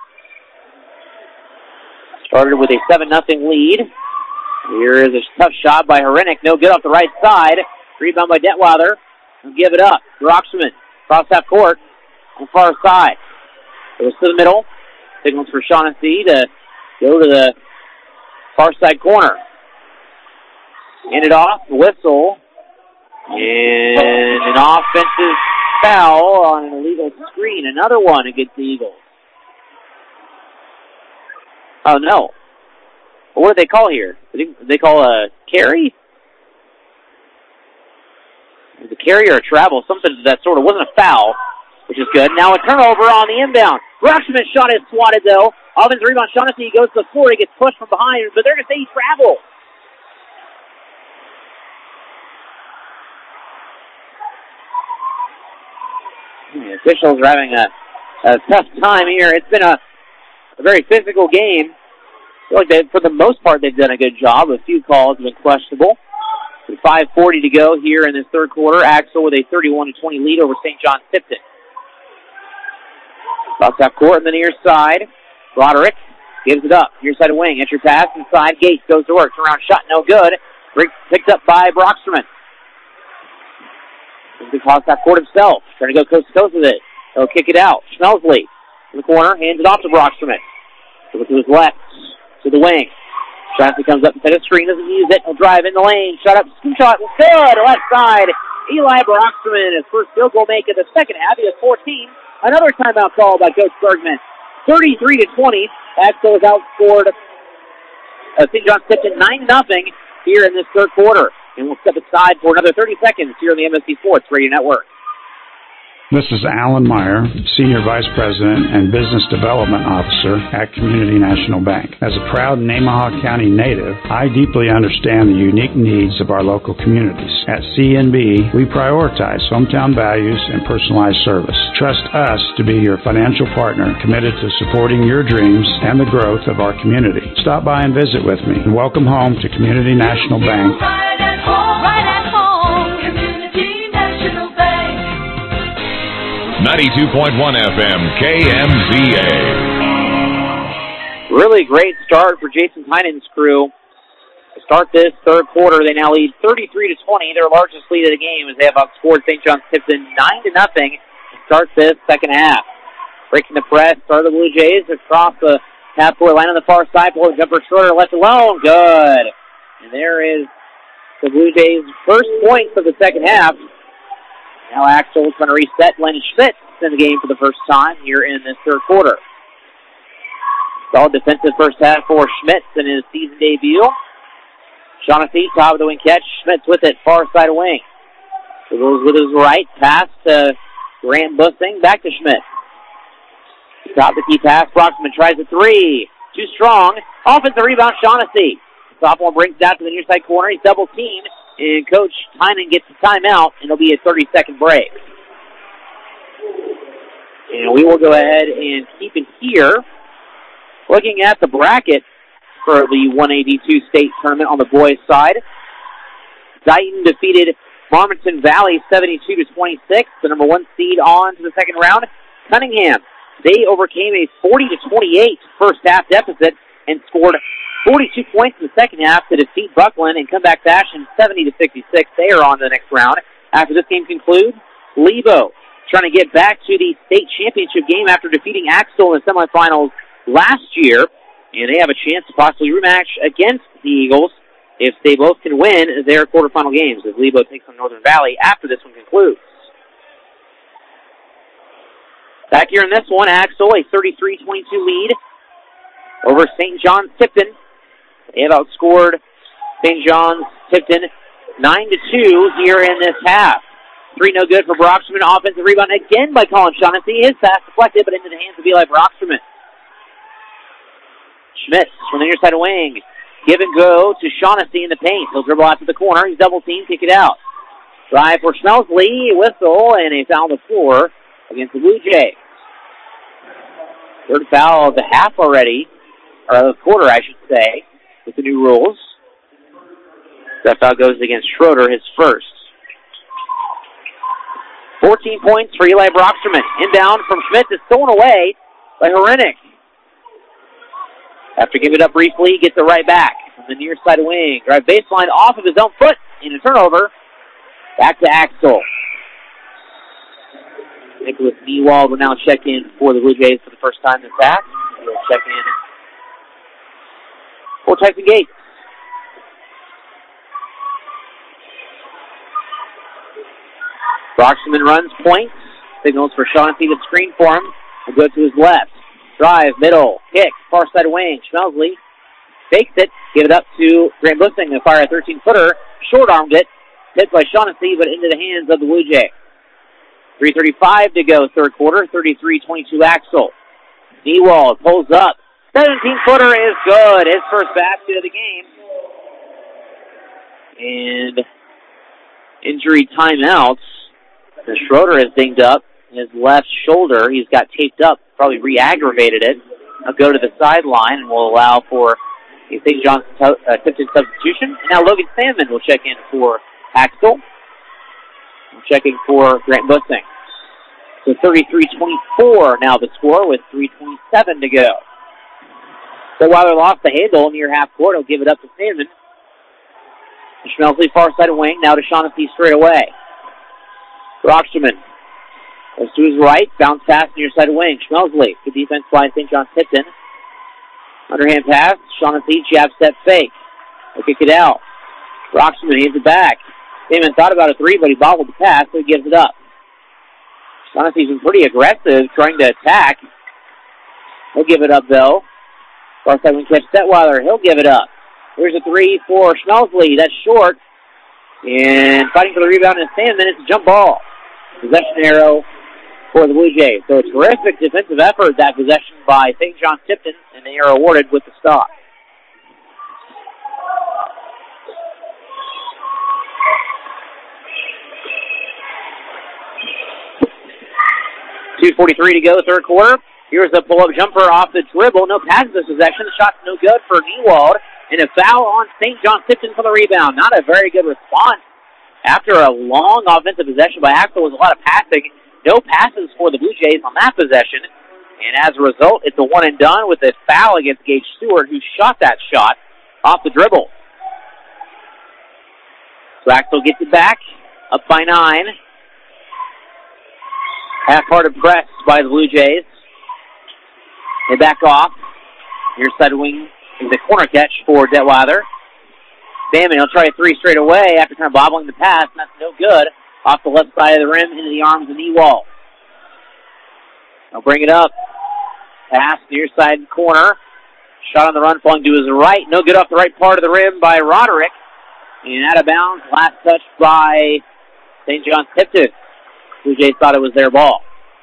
Started with a 7-0 lead. Here is a tough shot by Hrenek. No good off the right side. Rebound by Detweiler. He'll give it up. Brockstrom across half court on the far side. Goes to the middle. Signals for Shaughnessy to go to the far side corner. Hand it off. Whistle. And an offensive foul on an illegal screen. Another one against the Eagles. Oh, no. What did they call here? Did they call a carry? It was a carry or a travel, something that sort of wasn't a foul, which is good. Now a turnover on the inbound. Brockstrom shot is swatted, though. Offensive rebound, Shaughnessy goes to the floor. He gets pushed from behind, but they're going to say he traveled. The officials are having a tough time here. It's been a very physical game. I feel like for the most part, they've done a good job. A few calls have been questionable. With 5:40 to go here in this third quarter, Axel with a 31-20 lead over St. John's Tipton. Cross half court on the near side. Broderick gives it up. Near side of wing. Entry pass inside. Gates goes to work. Turnaround shot, no good. Picked up by Brockstrom. Across half court himself. Trying to go coast to coast with it. He'll kick it out. Schmelsley in the corner. Hands it off to Brockstrom. To his left. To the wing. Shaughnessy comes up inside the screen. Doesn't use it. He'll drive in the lane. Shot up. Scoop shot. Good. Left side. Eli Brockstrom. His first field goal make in the second half. He has 14. Another timeout call by Coach Bergman. 33-20. Axel has outscored St. John's Tipton 9-0 here in this third quarter. And we'll step aside for another 30 seconds here on the MSC Sports Radio Network. This is Alan Meyer, Senior Vice President and Business Development Officer at Community National Bank. As a proud Nemaha County native, I deeply understand the unique needs of our local communities. At CNB, we prioritize hometown values and personalized service. Trust us to be your financial partner committed to supporting your dreams and the growth of our community. Stop by and visit with me, and welcome home to Community National Bank. Right at home, Community National Bank. 92.1 FM, KMZA. Really great start for Jason Heinen's crew. To start this third quarter, they now lead 33-20, their largest lead of the game, as they have outscored St. John's Tipton 9-0 to start this second half. Breaking the press, start the Blue Jays across the half-court line on the far side. Pull jumper shorter, left alone. Good. And there is the Blue Jays' first points of the second half. Now Axel is going to reset. Lenny Schmitz in the game for the first time here in this third quarter. Solid defensive first half for Schmitz in his season debut. Shaughnessy, top of the wing catch. Schmitz with it, far side of wing. So goes with his right, pass to Grant Bussing, back to Schmitz. Top the key pass, Brockstrom tries a three. Too strong. Offensive rebound, Shaughnessy. Sophomore brings it out to the near side corner. He's double teamed. And Coach Tynan gets the timeout, and it'll be a 30-second break. And we will go ahead and keep it here. Looking at the bracket for the 182 state tournament on the boys' side. Dighton defeated Farmington Valley 72-26, the number one seed on to the second round. Cunningham, they overcame a 40-28 first half deficit and scored 42 points in the second half to defeat Buckland in comeback fashion 70-66. They are on to the next round. After this game concludes, Lebo trying to get back to the state championship game after defeating Axtell in the semifinals last year. And they have a chance to possibly rematch against the Eagles if they both can win their quarterfinal games, as Lebo takes on Northern Valley after this one concludes. Back here in this one, Axtell, a 33-22 lead over St. John's Tipton. They have outscored St. John's Tipton 9-2 here in this half. 3 no good for Brocksterman. Offensive rebound again by Colin Shaughnessy. His pass deflected, but into the hands of Eli Brocksterman. Schmitz from the near side of wing. Give and go to Shaughnessy in the paint. He'll dribble out to the corner. He's double teamed, kick it out. Drive for Schmelsley, whistle, and a foul on the floor against the Blue Jays. Third foul of the half already, or of the quarter, I should say, with the new rules. That foul goes against Schroeder, his first. 14 points for Eli Brocksterman. Inbound from Schmitz is stolen away by Hrenek. After giving it up briefly, gets it right back from the near side wing. Drive baseline off of his own foot in a turnover. Back to Axtell. Nicholas Newald will now check in for the Blue Jays for the first time this half. He'll check in for Tyson Gates. Brocksterman runs points. Signals for Shaughnessy to screen for him. He'll go to his left. Drive, middle, kick, far side wing. Schmelsley fakes it. Give it up to Grant Bussing. They'll fire a 13-footer. Short-armed it. Hit by Shaughnessy, but into the hands of the Blue Jays. 3:35 to go, third quarter. 33-22 Axtell. Newald pulls up. 17-footer is good. His first basket of the game. And injury timeouts. The Schroeder is dinged up. His left shoulder, he's got taped up, probably re-aggravated it. I'll go to the sideline and will allow for a St. John's Tipton substitution. And now Logan Sandman will check in for Axtell. Checking for Grant Bussing. So 33-24 now the score with 3:27 to go. So while they lost the handle near half court, he'll give it up to Sandman. Schmelsley far side of wing, now to Shaughnessy straight away. Brocksterman goes to his right, bounce pass near side of wing. Schmelsley, good defense by St. John's Tipton. Underhand pass, Shaughnessy, jab step fake. He'll kick it out. Brocksterman hands it back. Damon thought about a three, but he bobbled the pass, so he gives it up. Shaughnessy's been pretty aggressive, trying to attack. He'll give it up, though. Far side wing catch Detweiler. He'll give it up. Here's a three for Schmelsley. That's short. And fighting for the rebound in Sandman, it's a jump ball. Possession arrow for the Blue Jays. So a terrific defensive effort, that possession by St. John's Tipton, and they are awarded with the stop. .2:43 to go, third quarter. Here's a pull-up jumper off the dribble. No pass this possession. The shot's no good for Newald. And a foul on St. John's Tipton for the rebound. Not a very good response after a long offensive possession by Axtell with a lot of passing. No passes for the Blue Jays on that possession. And as a result, it's a one and done with a foul against Gage Stewart, who shot that shot off the dribble. So Axtell gets it back, up by 9. Half-hearted press by the Blue Jays. They back off. Near side wing is a corner catch for Detweiler. Salmon, he'll try a three straight away after kind of bobbling the pass, and that's no good. Off the left side of the rim into the arms of Newald. He'll bring it up. Pass near side corner. Shot on the run, falling to his right. No good off the right part of the rim by Roderick. And out of bounds, last touch by St. John's Tipton. Blue Jays thought it was their ball.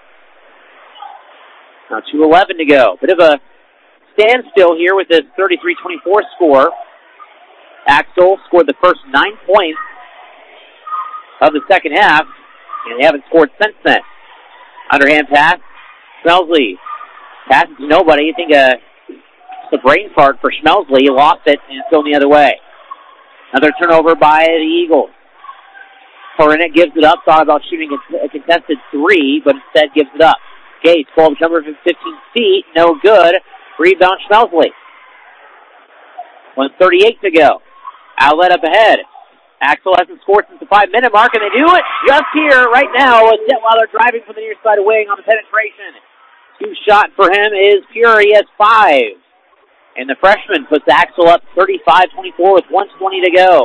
Now 2:11 to go. Bit of a standstill here with this 33-24 score. Axtell scored the first 9 points of the second half, and they haven't scored since then. Underhand pass. Schmelsley passes to nobody. You think it's a brain fart for Schmelsley. He lost it, and it's going the other way. Another turnover by the Eagles. Hrenek gives it up, thought about shooting a contested three, but instead gives it up. Gates, 12 jumper from 15 feet, no good. Rebound Schmelsley. 1:38 to go. Outlet up ahead. Axel hasn't scored since the 5-minute mark, and they do it just here, right now, with Detweiler driving from the near side wing on the penetration. 2-shot for him is pure. He has 5. And the freshman puts Axel up 35-24 with 1:20 to go.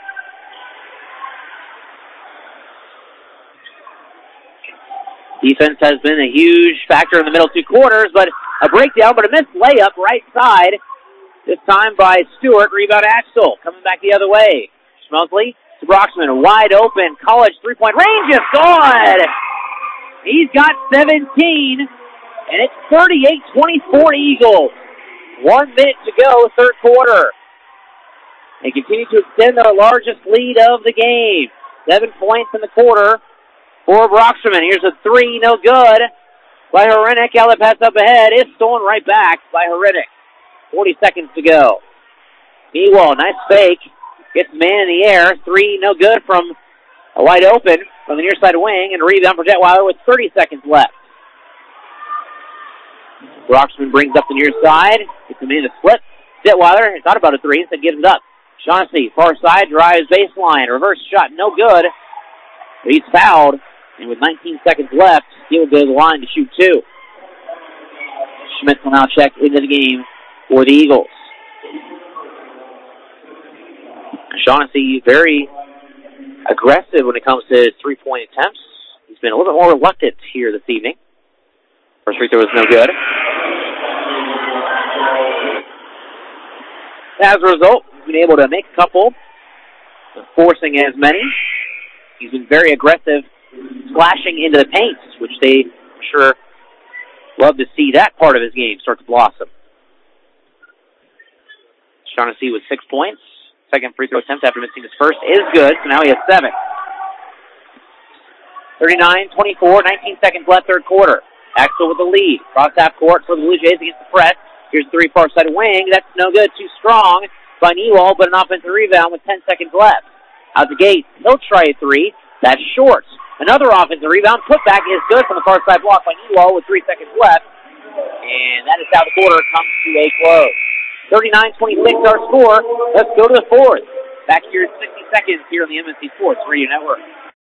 Defense has been a huge factor in the middle 2 quarters, but a breakdown, but a missed layup right side. This time by Stewart. Rebound Axel. Coming back the other way. Schmelzley to Broxman. Wide open. College three-point range is good. He's got 17, and it's 38-24 Eagles. 1 minute to go, third quarter. They continue to extend their largest lead of the game. 7 points in the quarter for Broxman. Here's a 3, no good by Hrenek. Outlet pass up ahead. It's stolen right back by Hrenek. 40 seconds to go. Ewald, nice fake. Gets the man in the air. 3, no good from a wide open from the near side wing, and a rebound for Detweiler with 30 seconds left. Broxman brings up the near side. Gets him in to slip. Detweiler thought about a 3, instead gives it up. Shaughnessy, far side, drives baseline. Reverse shot, no good. He's fouled, and with 19 seconds left, he'll go to the line to shoot 2. Schmidt will now check into the game for the Eagles. Shaughnessy very aggressive when it comes to his three-point attempts. He's been a little bit more reluctant here this evening. First free throw was no good. As a result, he's been able to make a couple, forcing as many. He's been very aggressive, splashing into the paint, which they, I'm sure, love to see that part of his game start to blossom. Shaughnessy with 6 points. Second free throw attempt after missing his first is good, so now he has 7. 39-24, 19 seconds left, third quarter. Axel with the lead. Cross half court for the Blue Jays against the press. Here's 3 far side wing. That's no good. Too strong by Newell, but an offensive rebound with 10 seconds left. Out the gate, he'll try a 3. That's short. Another offensive rebound. Putback is good from the far side block by Newell with 3 seconds left. And that is how the quarter comes to a close. 39-26 our score. Let's go to the fourth. Back here in 60 seconds here on the MSC Sports Radio Network.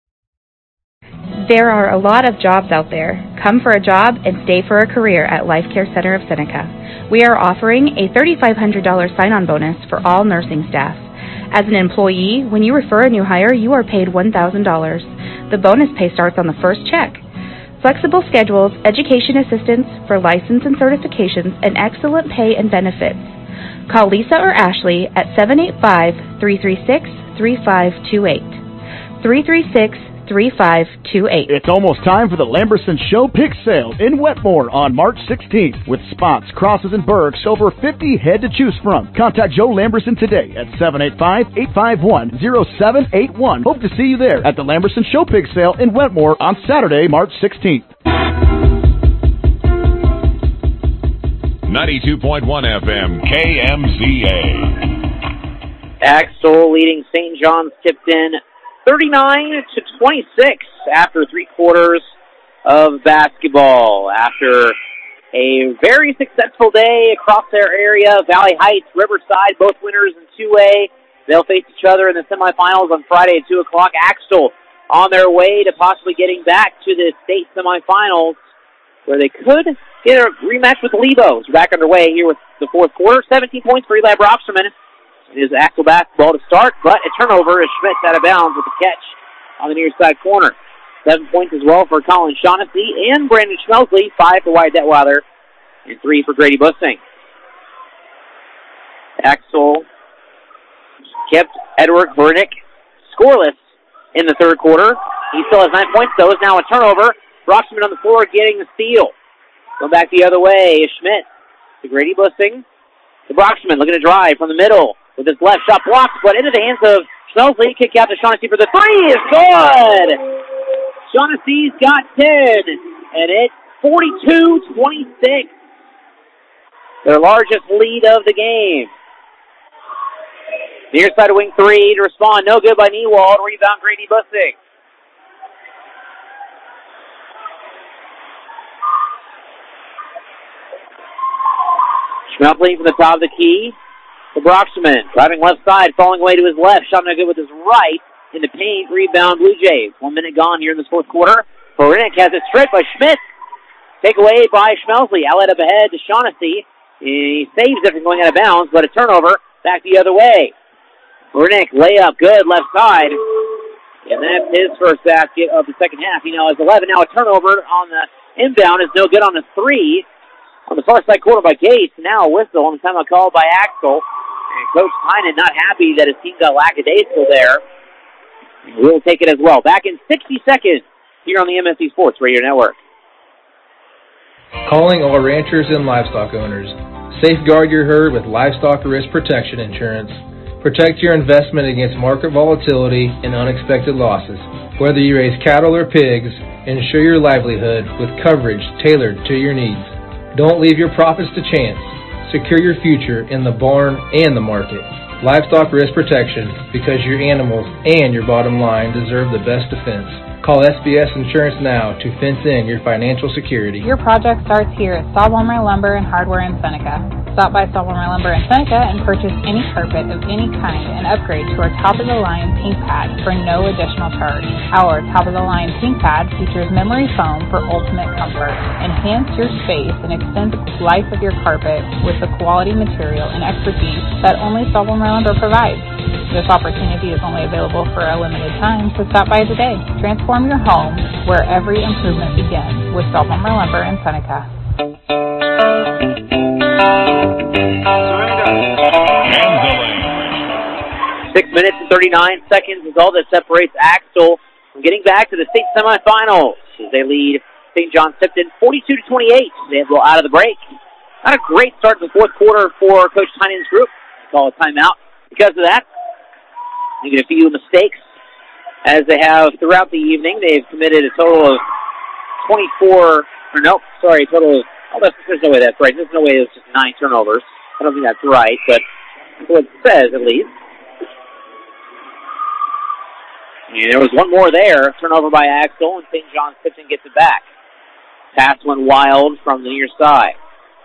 There are a lot of jobs out there. Come for a job and stay for a career at Life Care Center of Seneca. We are offering a $3,500 sign-on bonus for all nursing staff. As an employee, when you refer a new hire, you are paid $1,000. The bonus pay starts on the first check. Flexible schedules, education assistance for license and certifications, and excellent pay and benefits. Call Lisa or Ashley at 785-336-3528. 336-3528. It's almost time for the Lamberson Show Pig Sale in Wetmore on March 16th. With spots, crosses, and Bergs, over 50 head to choose from. Contact Joe Lamberson today at 785-851-0781. Hope to see you there at the Lamberson Show Pig Sale in Wetmore on Saturday, March 16th. 92.1 FM, KMZA. Axel leading St. John's Tipton 39-26 after 3 quarters of basketball. After a very successful day across their area, Valley Heights, Riverside, both winners in 2A. They'll face each other in the semifinals on Friday at 2 o'clock. Axel on their way to possibly getting back to the state semifinals, where they could get a rematch with Lebos. We're back underway here with the fourth quarter. 17 points for Eli Broxman. It is Axel basketball to start, but a turnover as Schmidt out of bounds with a catch on the near side corner. 7 points as well for Colin Shaughnessy and Brandon Schmelzley. 5 for Wyatt Detweiler and 3 for Grady Bussing. Axel kept Edward Hrenek scoreless in the third quarter. He still has 9 points, though. It's now a turnover. Broxman on the floor getting the steal. Going back the other way is Schmidt to Grady Bussing. To Broxman looking to drive from the middle with his left shot blocked, but into the hands of Schmelzley. Kick out to Shaughnessy for the 3 is good! Shaughnessy's got 10, and it's 42-26. Their largest lead of the game. Near side of wing 3 to respond. No good by Newald. Rebound Grady Bussing. Schmelzley from the top of the key. to Broxman. Driving left side, falling away to his left. Shot no good with his right. In the paint, rebound Blue Jays. 1 minute gone here in this fourth quarter. Borinek has it stripped by Schmidt. Take away by Schmelsley. Outlet up ahead to Shaughnessy. He saves it from going out of bounds, but a turnover back the other way. Borinek, layup, good, left side. And that's his first basket of the second half. He now has 11. Now a turnover on the inbound is no good on the three. On the far side corner by Gates. Now a whistle on the timeout call by Axel. And Coach Tynan not happy that his team got lackadaisical there. We'll take it as well. Back in 60 seconds here on the MSC Sports Radio Network. Calling all ranchers and livestock owners. Safeguard your herd with Livestock Risk Protection Insurance. Protect your investment against market volatility and unexpected losses. Whether you raise cattle or pigs, ensure your livelihood with coverage tailored to your needs. Don't leave your profits to chance. Secure your future in the barn and the market. Livestock Risk Protection, because your animals and your bottom line deserve the best defense. Call SBS Insurance now to fence in your financial security. Your project starts here at Sawbomber Lumber and Hardware in Seneca. Stop by Sawbomber Lumber in Seneca and purchase any carpet of any kind and upgrade to our top-of-the-line pink pad for no additional charge. Our top-of-the-line pink pad features memory foam for ultimate comfort. Enhance your space and extend the life of your carpet with the quality material and expertise that only Sawbomber Lumber provides. This opportunity is only available for a limited time, so stop by today. Transform your home where every improvement begins with Sawbomber Lumber in Seneca. 6 minutes and 39 seconds is all that separates Axtell from getting back to the state semifinals as they lead St. John's Tipton 42-28. They go out of the break. Not a great start to the fourth quarter for Coach Tynan's group. Call a timeout because of that. Making a few mistakes as they have throughout the evening. They've committed a total of 24, total of, there's no way that's right. There's no way it's just 9 turnovers. I don't think that's right, but that's what it says at least. And there was one more there, turnover by Axel, and St. John's Tipton gets it back. Pass went wild from the near side.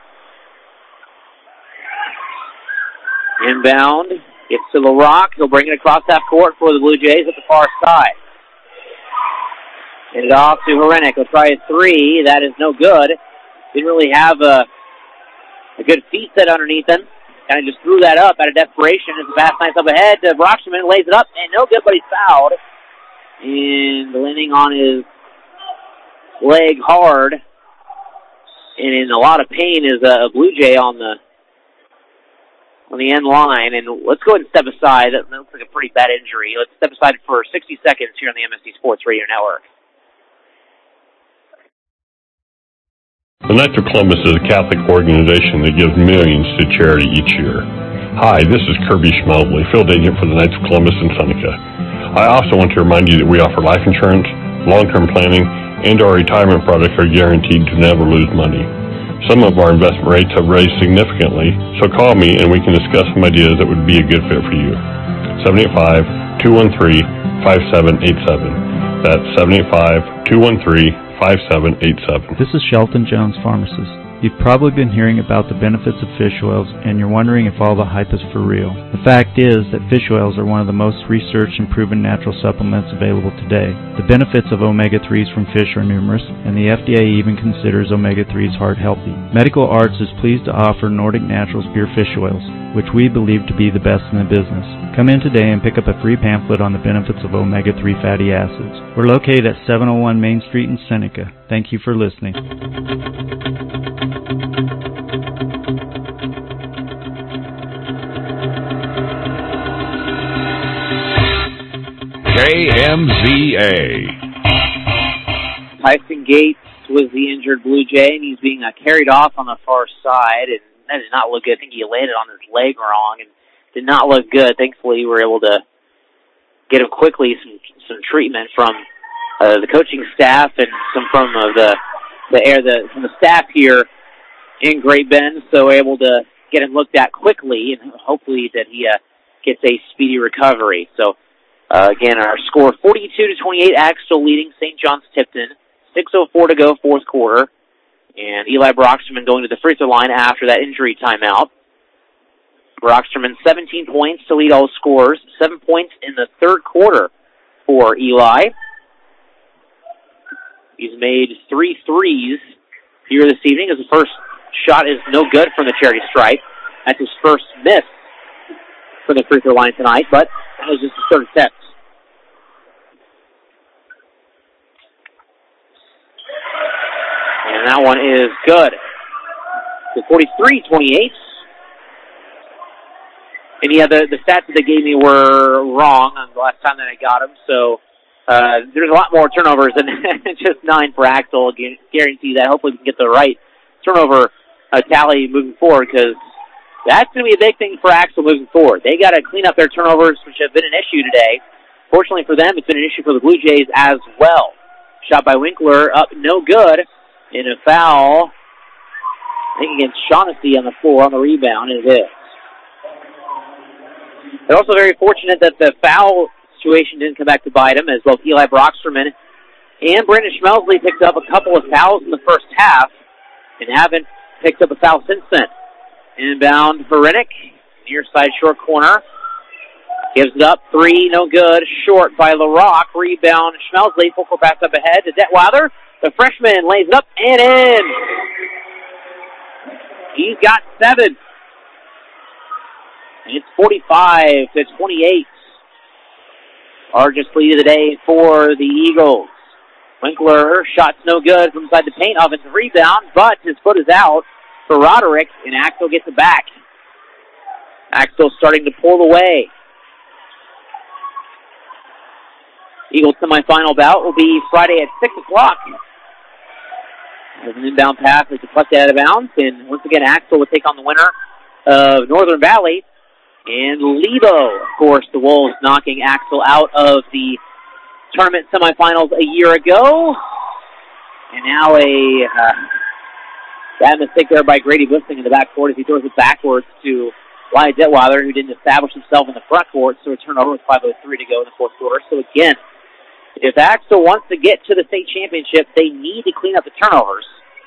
Inbound. Gets to LaRock. He'll bring it across half court for the Blue Jays at the far side. Get it off to Horenik. He'll try a three. That is no good. Didn't really have a good feet set underneath him. Kind of just threw that up out of desperation as the pass nice up ahead. Broxman lays it up, and no good, but he's fouled. And landing on his leg hard. And in a lot of pain is a Blue Jay on the end line, and let's go ahead and step aside. That looks like a pretty bad injury. Let's step aside for 60 seconds here on the MSC Sports Radio Network. The Knights of Columbus is a Catholic organization that gives millions to charity each year. Hi, this is Kirby Schmelsley, field agent for the Knights of Columbus in Seneca. I also want to remind you that we offer life insurance, long-term planning, and our retirement products are guaranteed to never lose money. Some of our investment rates have raised significantly, so call me and we can discuss some ideas that would be a good fit for you. 785-213-5787. That's 785-213-5787. This is Shelton Jones, pharmacist. You've probably been hearing about the benefits of fish oils, and you're wondering if all the hype is for real. The fact is that fish oils are one of the most researched and proven natural supplements available today. The benefits of omega-3s from fish are numerous, and the FDA even considers omega-3s heart healthy. Medical Arts is pleased to offer Nordic Naturals pure fish oils, which we believe to be the best in the business. Come in today and pick up a free pamphlet on the benefits of omega-3 fatty acids. We're located at 701 Main Street in Seneca. Thank you for listening. KMZA. Tyson Gates was the injured Blue Jay, and he's being carried off on the far side, and that did not look good. I think he landed on his leg wrong and did not look good. Thankfully, we were able to get him quickly some treatment from the coaching staff and some from the staff here in Great Bend, so we're able to get him looked at quickly, and hopefully that he gets a speedy recovery. So, again, our score 42-28, Axtell leading St. John's Tipton. 6:04 to go, fourth quarter. And Eli Broxman going to the free throw line after that injury timeout. Brocksterman, 17 points to lead all scorers. 7 points in the third quarter for Eli. He's made 3 threes here this evening as the first shot is no good from the charity stripe. That's his first miss from the free throw line tonight, but that was just his third attempt. And that one is good. So 43-28. And yeah, the stats that they gave me were wrong on the last time that I got them, so there's a lot more turnovers than just 9 for Axel. Guarantee that. Hopefully we can get the right turnover tally moving forward, because that's going to be a big thing for Axel moving forward. They got to clean up their turnovers, which have been an issue today. Fortunately for them, it's been an issue for the Blue Jays as well. Shot by Winkler, up no good, in a foul, I think against Shaughnessy on the floor on the rebound, and it is. They're also very fortunate that the foul situation didn't come back to bite them, as both Eli Brocksterman and Brandon Schmelsley picked up a couple of fouls in the first half and haven't picked up a foul since then. Inbound, Hrenik, near side short corner. Gives it up, 3, no good, short by LaRock. Rebound, Schmelsley, full court pass up ahead to Detweiler. The freshman lays it up and in. He's got 7. It's 45-28. Largest lead of the day for the Eagles. Winkler, shot's no good from inside the paint. Offensive rebound, but his foot is out for Roderick, and Axel gets it back. Axel starting to pull away. Eagles semifinal bout will be Friday at 6 o'clock. There's an inbound pass that's deflected out of bounds, and once again, Axel will take on the winner of Northern Valley. And Lebo, of course, the Wolves knocking Axel out of the tournament semifinals a year ago. And now a bad mistake there by Grady Bussing in the backcourt as he throws it backwards to Wyatt Detweiler, who didn't establish himself in the front court, so a turnover with 5:03 to go in the fourth quarter. So again, if Axel wants to get to the state championship, they need to clean up the turnovers.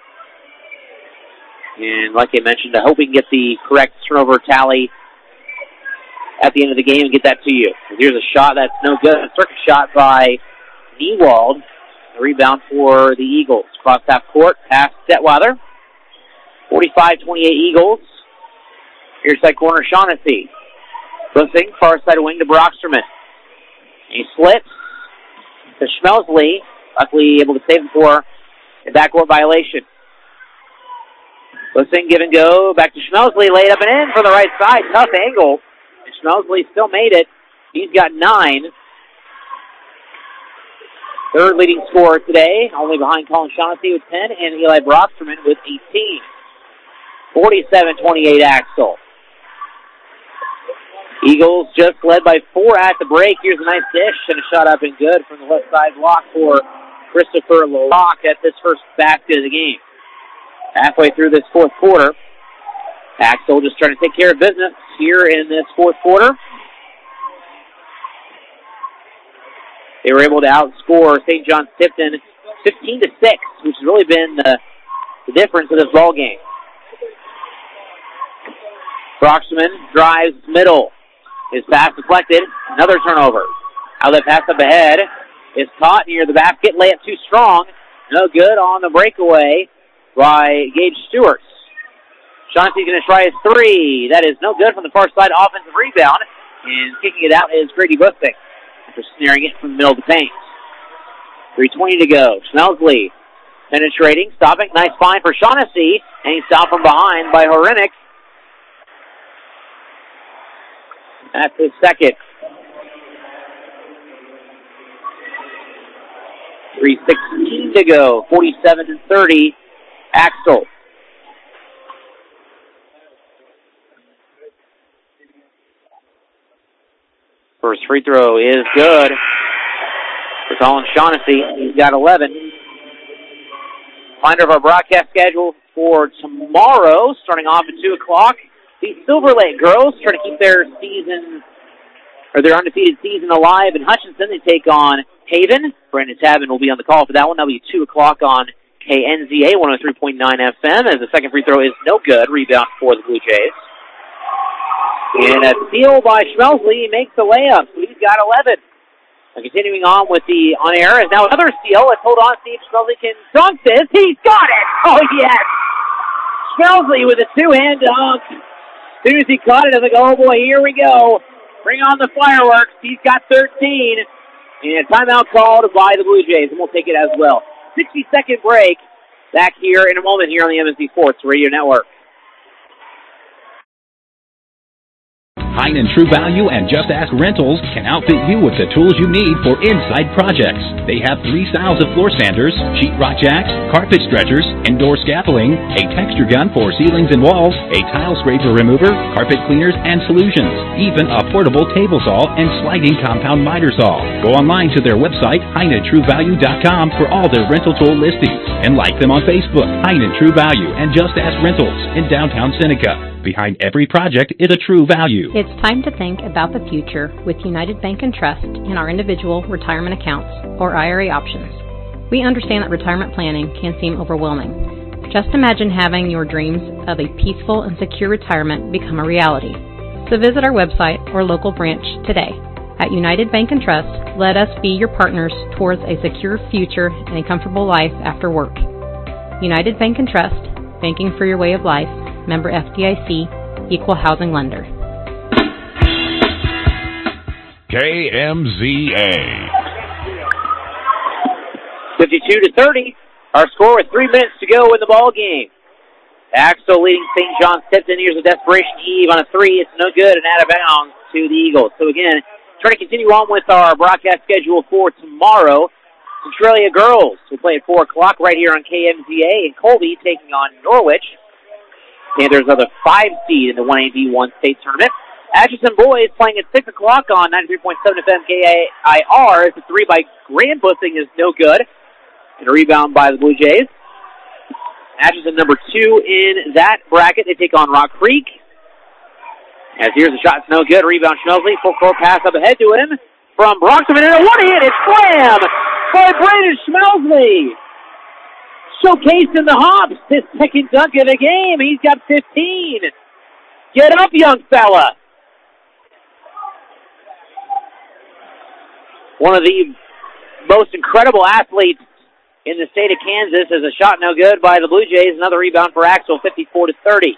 And like I mentioned, I hope we can get the correct turnover tally at the end of the game and get that to you. Here's a shot that's no good. A circuit shot by Newald. A rebound for the Eagles. Cross half court, past Detweiler. 45-28 Eagles. Near side corner, Shaughnessy. Bussing, far side wing to Brocksterman. He slips to Schmelsley. Luckily able to save him for a backcourt violation. Bussing, give and go. Back to Schmelsley. Laid up and in from the right side. Tough angle. And Schmelsley still made it. He's got 9. Third leading scorer today, only behind Colin Shaughnessy with 10, and Eli Brocksterman with 18. 47-28 Axel. Eagles just led by 4 at the break. Here's a nice dish and a shot up and good from the left side block for Christopher LaRock at this first basket of the game. Halfway through this fourth quarter, Axel just trying to take care of business here in this fourth quarter. They were able to outscore St. John's Tipton 15-6, which has really been the difference in this ball game. Brocksterman drives middle. His pass deflected. Another turnover. Outlet pass up ahead is caught near the basket. Layup too strong. No good on the breakaway by Gage Stewart. Shaughnessy's going to try his 3. That is no good from the far side. Offensive rebound. And kicking it out is Grady Bussing after snaring it from the middle of the paint. 3:20 to go. Schmelsley penetrating, stopping. Nice find for Shaughnessy. And he's stopped from behind by Hrenik. That's his second. 3:16 to go. 47-30. Axel. First free throw is good for Colin Shaughnessy. He's got 11. Reminder of our broadcast schedule for tomorrow, starting off at 2 o'clock. The Silver Lake girls try to keep their season, or their undefeated season alive in Hutchinson. They take on Haven. Brandon Tabin will be on the call for that one. That'll be 2 o'clock on KNZA 103.9 FM as the second free throw is no good. Rebound for the Blue Jays. And a steal by Schmelsley. He makes the layup, so he's got 11. And continuing on with the on-air is now another steal. Let's hold on, see if Schmelsley can dunk this. He's got it! Oh, yes! Schmelsley with a two-hand dunk. As soon as he caught it, I was like, oh, boy, here we go. Bring on the fireworks. He's got 13. And a timeout called by the Blue Jays, and we'll take it as well. 60-second break. Back here in a moment here on the MSC Sports Radio Network. Heinen True Value and Just Ask Rentals can outfit you with the tools you need for inside projects. They have 3 styles of floor sanders, sheetrock jacks, carpet stretchers, indoor scaffolding, a texture gun for ceilings and walls, a tile scraper remover, carpet cleaners, and solutions, even a portable table saw and sliding compound miter saw. Go online to their website, HeinenTrueValue.com, for all their rental tool listings, and like them on Facebook, Heinen True Value and Just Ask Rentals in downtown Seneca. Behind every project is a true value. It's time to think about the future with United Bank and Trust in our individual retirement accounts, or IRA options. We understand that retirement planning can seem overwhelming. Just imagine having your dreams of a peaceful and secure retirement become a reality. So visit our website or local branch today. At United Bank and Trust, let us be your partners towards a secure future and a comfortable life after work. United Bank and Trust, banking for your way of life. Member FDIC, Equal Housing Lender. KMZA. 52-30. Our score with 3 minutes to go in the ball game. Axel leading St. John's Tipton. Here's a desperation heave on a three. It's no good and out of bounds to the Eagles. So again, trying to continue on with our broadcast schedule for tomorrow. Centralia girls will play at 4 o'clock right here on KMZA, and Colby taking on Norwich. Panthers are the 5 seed in the 1AD1 state tournament. Atchison boys playing at 6 o'clock on 93.7 FM KIR. It's a 3 by Grand Bussing is no good. And a rebound by the Blue Jays. Atchison number 2 in that bracket. They take on Rock Creek. As here's a shot, it's no good. Rebound Schmelsley. Full court pass up ahead to him from Broxman. And a one-handed slam by Brandon Schmelsley. Showcasing the hops, his second dunk of the game. He's got 15. Get up, young fella. One of the most incredible athletes in the state of Kansas is a shot no good by the Blue Jays. Another rebound for Axel, 54-30.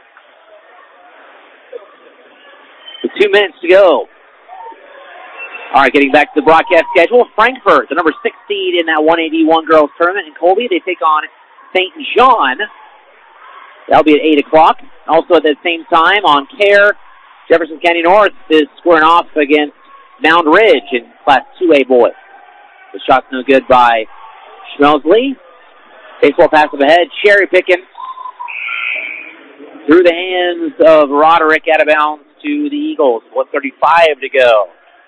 With 2 minutes to go. All right, getting back to the broadcast schedule. Frankfurt, the number 6 seed in that 181 girls tournament. In Colby, they take on St. John. That'll be at 8 o'clock. Also at the same time on CARE, Jefferson County North is squaring off against Mound Ridge in Class 2A boys. The shot's no good by Schmelsley. Baseball pass up ahead. Cherry picking through the hands of Roderick, out of bounds to the Eagles. 1:35 to go.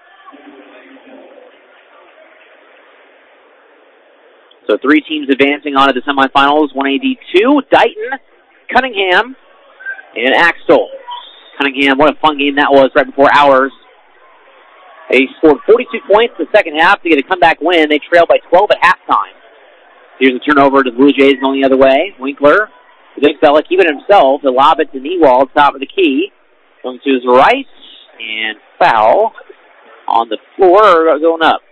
So 3 teams advancing on to the semifinals. 1AD2, Dighton, Cunningham, and Axtell. Cunningham, what a fun game that was right before ours. They scored 42 points in the second half to get a comeback win. They trailed by 12 at halftime. Here's a turnover to the Blue Jays going the other way. Winkler, the big fella, keeping it himself. The lob it to Newald, top of the key. Going to his right, and foul on the floor, going up.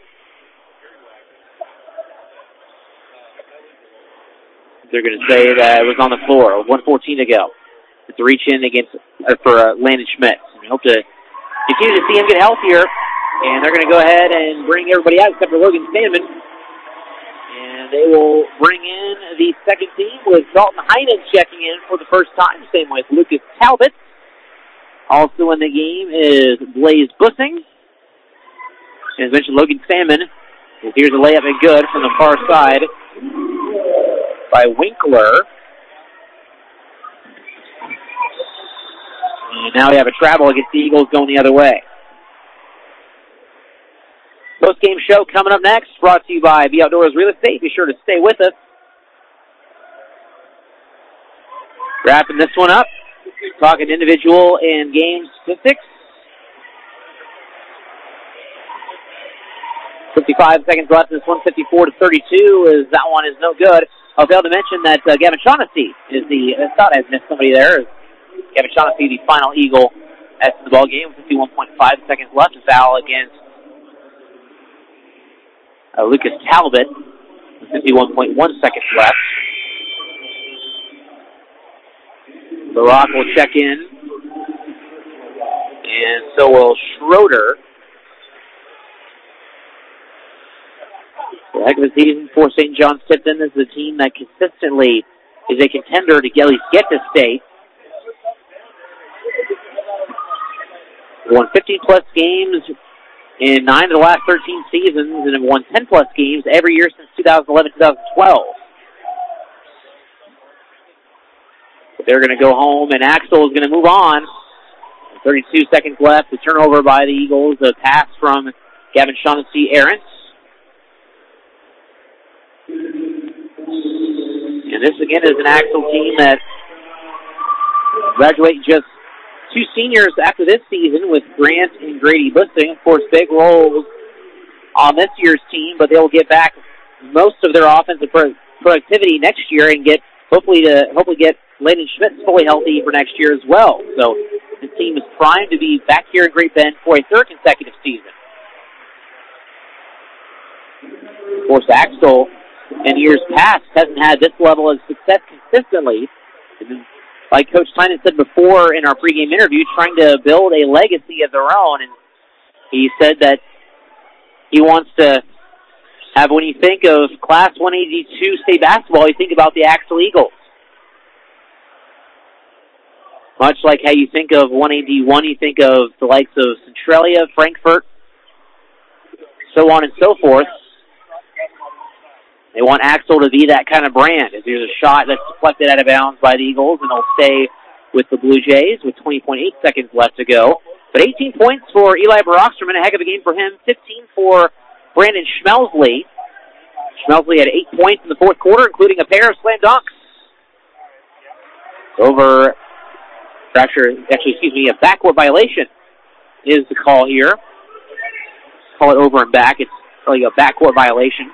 They're going to say that it was on the floor. 1:14 to go. It's a reach in against for Landon Schmidt. We hope to continue to see him get healthier. And they're going to go ahead and bring everybody out except for Logan Sandman. And they will bring in the second team with Dalton Heinen checking in for the first time. Same with Lucas Talbot. Also in the game is Blaze Bussing. And as mentioned, Logan Sandman. Here's a layup and good from the far side by Winkler. And now we have a travel against the Eagles going the other way. Post-game show coming up next, brought to you by Be Outdoors Real Estate. Be sure to stay with us. Wrapping this one up, talking individual and game statistics. 55 seconds left in this one, 54-32. That one is no good. I failed to mention that Gavin Shaughnessy is I thought I missed somebody there. Gavin Shaughnessy, the final Eagle That's the ball game with 51.5 seconds left. A foul against Lucas Talbot with 51.1 seconds left. Barak will check in, and so will Schroeder. A heck of a season for St. John's Tipton. This is a team that consistently is a contender to at least get to state. Won 50-plus games in 9 of the last 13 seasons and have won 10-plus games every year since 2011-2012. But they're going to go home, and Axel is going to move on. 32 seconds left. The turnover by the Eagles. A pass from Gavin Shaughnessy errant. And this, again, is an Axel team that graduate just 2 seniors after this season with Grant and Grady Bussing. Of course, big roles on this year's team, but they will get back most of their offensive productivity next year and get hopefully get Layden Schmitz fully healthy for next year as well. So the team is primed to be back here in Great Bend for a 3rd consecutive season. Of course, Axel in years past hasn't had this level of success consistently. Like Coach Tynan said before in our pregame interview, trying to build a legacy of their own. And he said that he wants to have, when you think of Class 182 state basketball, you think about the Axel Eagles. Much like how you think of 181, you think of the likes of Centralia, Frankfurt, so on and so forth. They want Axel to be that kind of brand. If there's a shot that's deflected out of bounds by the Eagles, and they'll stay with the Blue Jays with 20.8 seconds left to go. But 18 points for Eli Brockstrom, a heck of a game for him. 15 for Brandon Schmelsley. Schmelsley had 8 points in the 4th quarter, including a pair of slam dunks. A backcourt violation is the call here. Call it over and back. It's really a backcourt violation.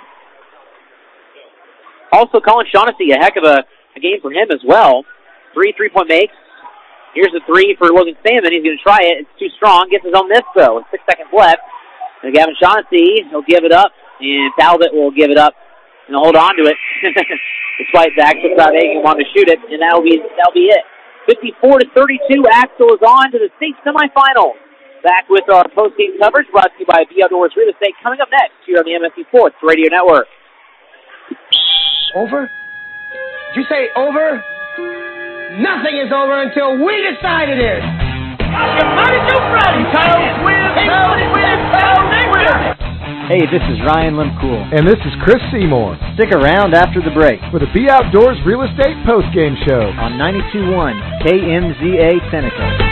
Also, Colin Shaughnessy, a heck of a game for him as well. 3 3-point makes. Here's a 3 for Logan Salmon. He's going to try it. It's too strong. Gets his own miss, though, with 6 seconds left. And Gavin Shaughnessy, he'll give it up. And Talbot will give it up and hold on to it. Despite the Axel crowd egging him on to shoot it. And that'll be it. 54-32, Axel is on to the state semifinals. Back with our post-game coverage brought to you by B Outdoors Real Estate. Coming up next here on the MSC Sports Radio Network. Over? Did you say over? Nothing is over until we decide it is. Hey, this is Ryan Lemcool. And this is Chris Seymour. Stick around after the break for the Be Outdoors Real Estate Postgame Show on 92.1 KMZA Seneca.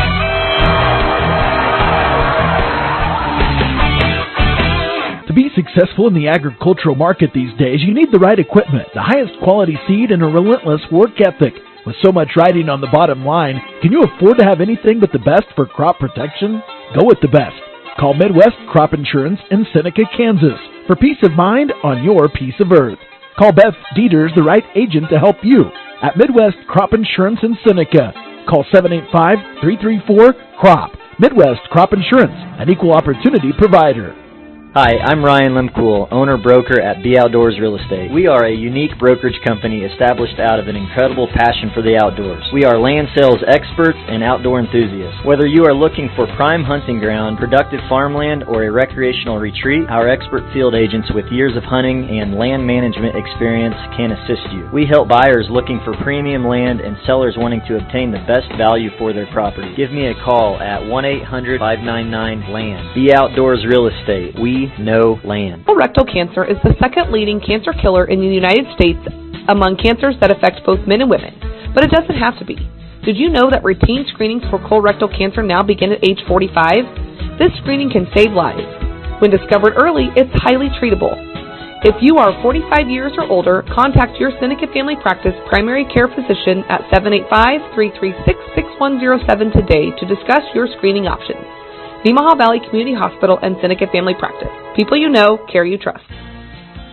To be successful in the agricultural market these days, you need the right equipment, the highest quality seed, and a relentless work ethic. With so much riding on the bottom line, can you afford to have anything but the best for crop protection? Go with the best. Call Midwest Crop Insurance in Seneca, Kansas for peace of mind on your piece of earth. Call Beth Dieters, the right agent to help you at Midwest Crop Insurance in Seneca. Call 785-334-CROP. Midwest Crop Insurance, an equal opportunity provider. Hi, I'm Ryan Lemcool, owner-broker at B Outdoors Real Estate. We are a unique brokerage company established out of an incredible passion for the outdoors. We are land sales experts and outdoor enthusiasts. Whether you are looking for prime hunting ground, productive farmland, or a recreational retreat, our expert field agents with years of hunting and land management experience can assist you. We help buyers looking for premium land and sellers wanting to obtain the best value for their property. Give me a call at 1-800-599-LAND. B Outdoors Real Estate. We know land. Colorectal cancer is the second leading cancer killer in the United States among cancers that affect both men and women, but it doesn't have to be. Did you know that routine screenings for colorectal cancer now begin at age 45? This screening can save lives. When discovered early, it's highly treatable. If you are 45 years or older, contact your Seneca Family Practice primary care physician at 785-336-6107 today to discuss your screening options. Nemaha Valley Community Hospital and Seneca Family Practice. People you know, care you trust.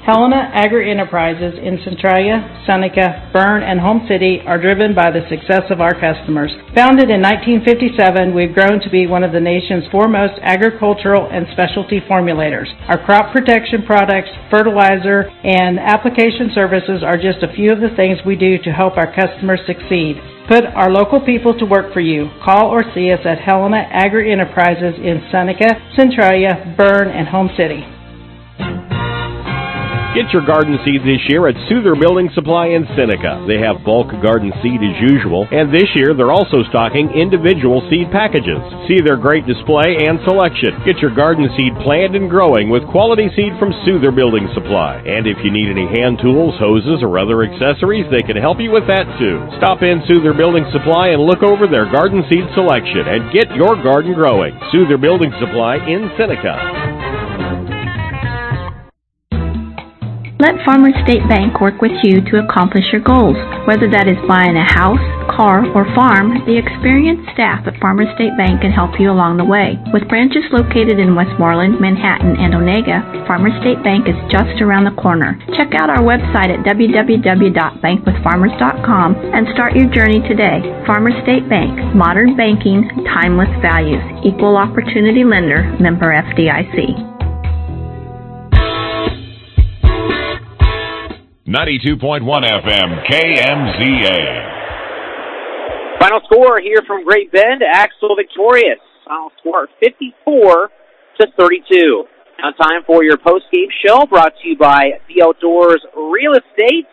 Helena Agri-Enterprises in Centralia, Seneca, Bern, and Home City are driven by the success of our customers. Founded in 1957, we've grown to be one of the nation's foremost agricultural and specialty formulators. Our crop protection products, fertilizer, and application services are just a few of the things we do to help our customers succeed. Put our local people to work for you. Call or see us at Helena Agri-Enterprises in Seneca, Centralia, Bern, and Home City. Get your garden seed this year at Souther Building Supply in Seneca. They have bulk garden seed as usual, and this year they're also stocking individual seed packages. See their great display and selection. Get your garden seed planted and growing with quality seed from Souther Building Supply. And if you need any hand tools, hoses, or other accessories, they can help you with that too. Stop in Souther Building Supply and look over their garden seed selection and get your garden growing. Souther Building Supply in Seneca. Let Farmers State Bank work with you to accomplish your goals. Whether that is buying a house, car, or farm, the experienced staff at Farmers State Bank can help you along the way. With branches located in Westmoreland, Manhattan, and Onega, Farmers State Bank is just around the corner. Check out our website at www.bankwithfarmers.com and start your journey today. Farmers State Bank, modern banking, timeless values, equal opportunity lender, member FDIC. 92.1 FM, KMZA. Final score here from Great Bend, Axel victorious. Final score 54-32. Now time for your post-game show brought to you by The Outdoors Real Estate.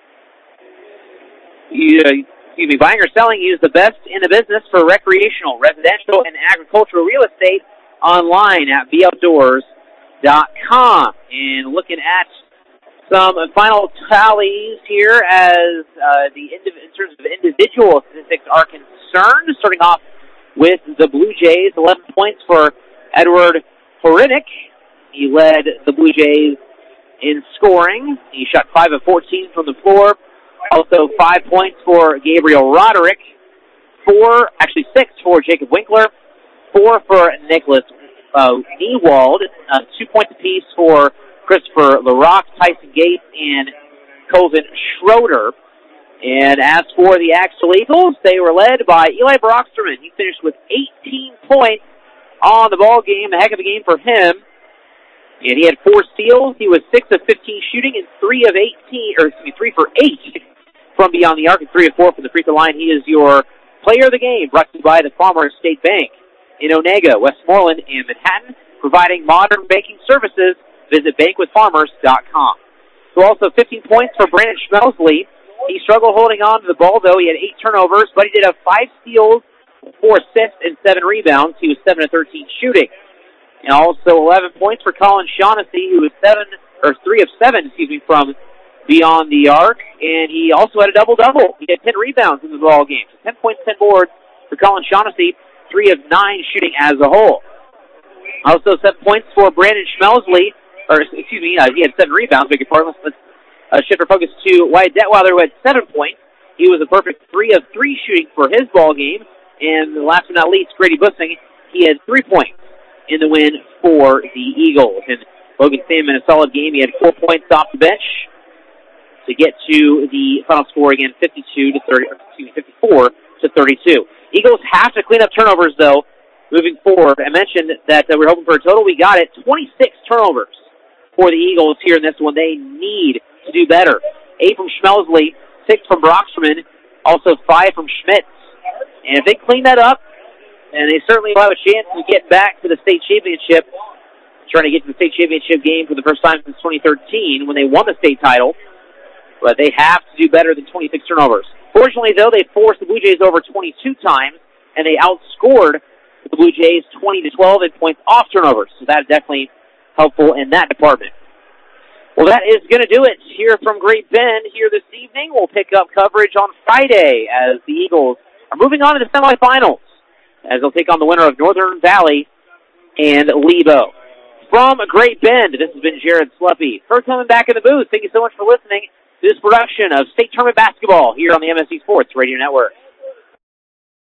Buying or selling, use the best in the business for recreational, residential, and agricultural real estate online at theoutdoors.com. And looking at some final tallies here as in terms of individual statistics are concerned. Starting off with the Blue Jays, 11 points for Edward Horinick. He led the Blue Jays in scoring. He shot 5 of 14 from the floor. Also 5 points for Gabriel Roderick. 6 for Jacob Winkler. 4 for Nicholas Niewald. 2 points apiece for Christopher LaRock, Tyson Gates, and Colvin Schroeder. And as for the Axel Eagles, they were led by Eli Brocksterman. He finished with 18 points on the ball game. A heck of a game for him. And he had 4 steals. He was 6 of 15 shooting and 3 for 8 from beyond the arc and 3 of 4 from the free throw line. He is your player of the game, brought to you by the Farmers State Bank in Onega, Westmoreland, and Manhattan, providing modern banking services. Visit bankwithfarmers.com. So also 15 points for Brandon Schmelsley. He struggled holding on to the ball, though. He had 8 turnovers, but he did have 5 steals, 4 assists, and 7 rebounds. He was 7 of 13 shooting. And also 11 points for Colin Shaughnessy, who was 3 of 7 from beyond the arc. And he also had a double-double. He had 10 rebounds in the ball game. So 10 points, 10 boards for Colin Shaughnessy, 3 of 9 shooting as a whole. Also 7 points for Brandon Schmelsley. He had 7 rebounds, beg your pardon. Let's shift our focus to Wyatt Detweiler, who had 7 points. He was a perfect 3 of 3 shooting for his ball game. And last but not least, Grady Bussing, he had 3 points in the win for the Eagles. And Logan Sam in a solid game. He had 4 points off the bench to get to the final score again, 54-32. Eagles have to clean up turnovers, though, moving forward. I mentioned that we're hoping for a total. We got it. 26 turnovers for the Eagles here in this one. They need to do better. 8 from Schmelsley, 6 from Brocksterman, also 5 from Schmitz. And if they clean that up, and they certainly will have a chance to get back to the state championship, trying to get to the state championship game for the first time since 2013 when they won the state title. But they have to do better than 26 turnovers. Fortunately, though, they forced the Blue Jays over 22 times, and they outscored the Blue Jays 20-12 in points off turnovers. So that's definitely helpful in that department. Well, that is going to do it here from Great Bend here this evening. We'll pick up coverage on Friday as the Eagles are moving on to the semifinals as they'll take on the winner of Northern Valley and Lebo. From Great Bend, this has been Jared Sluppy. For coming back in the booth, thank you so much for listening to this production of State Tournament Basketball here on the MSC Sports Radio Network.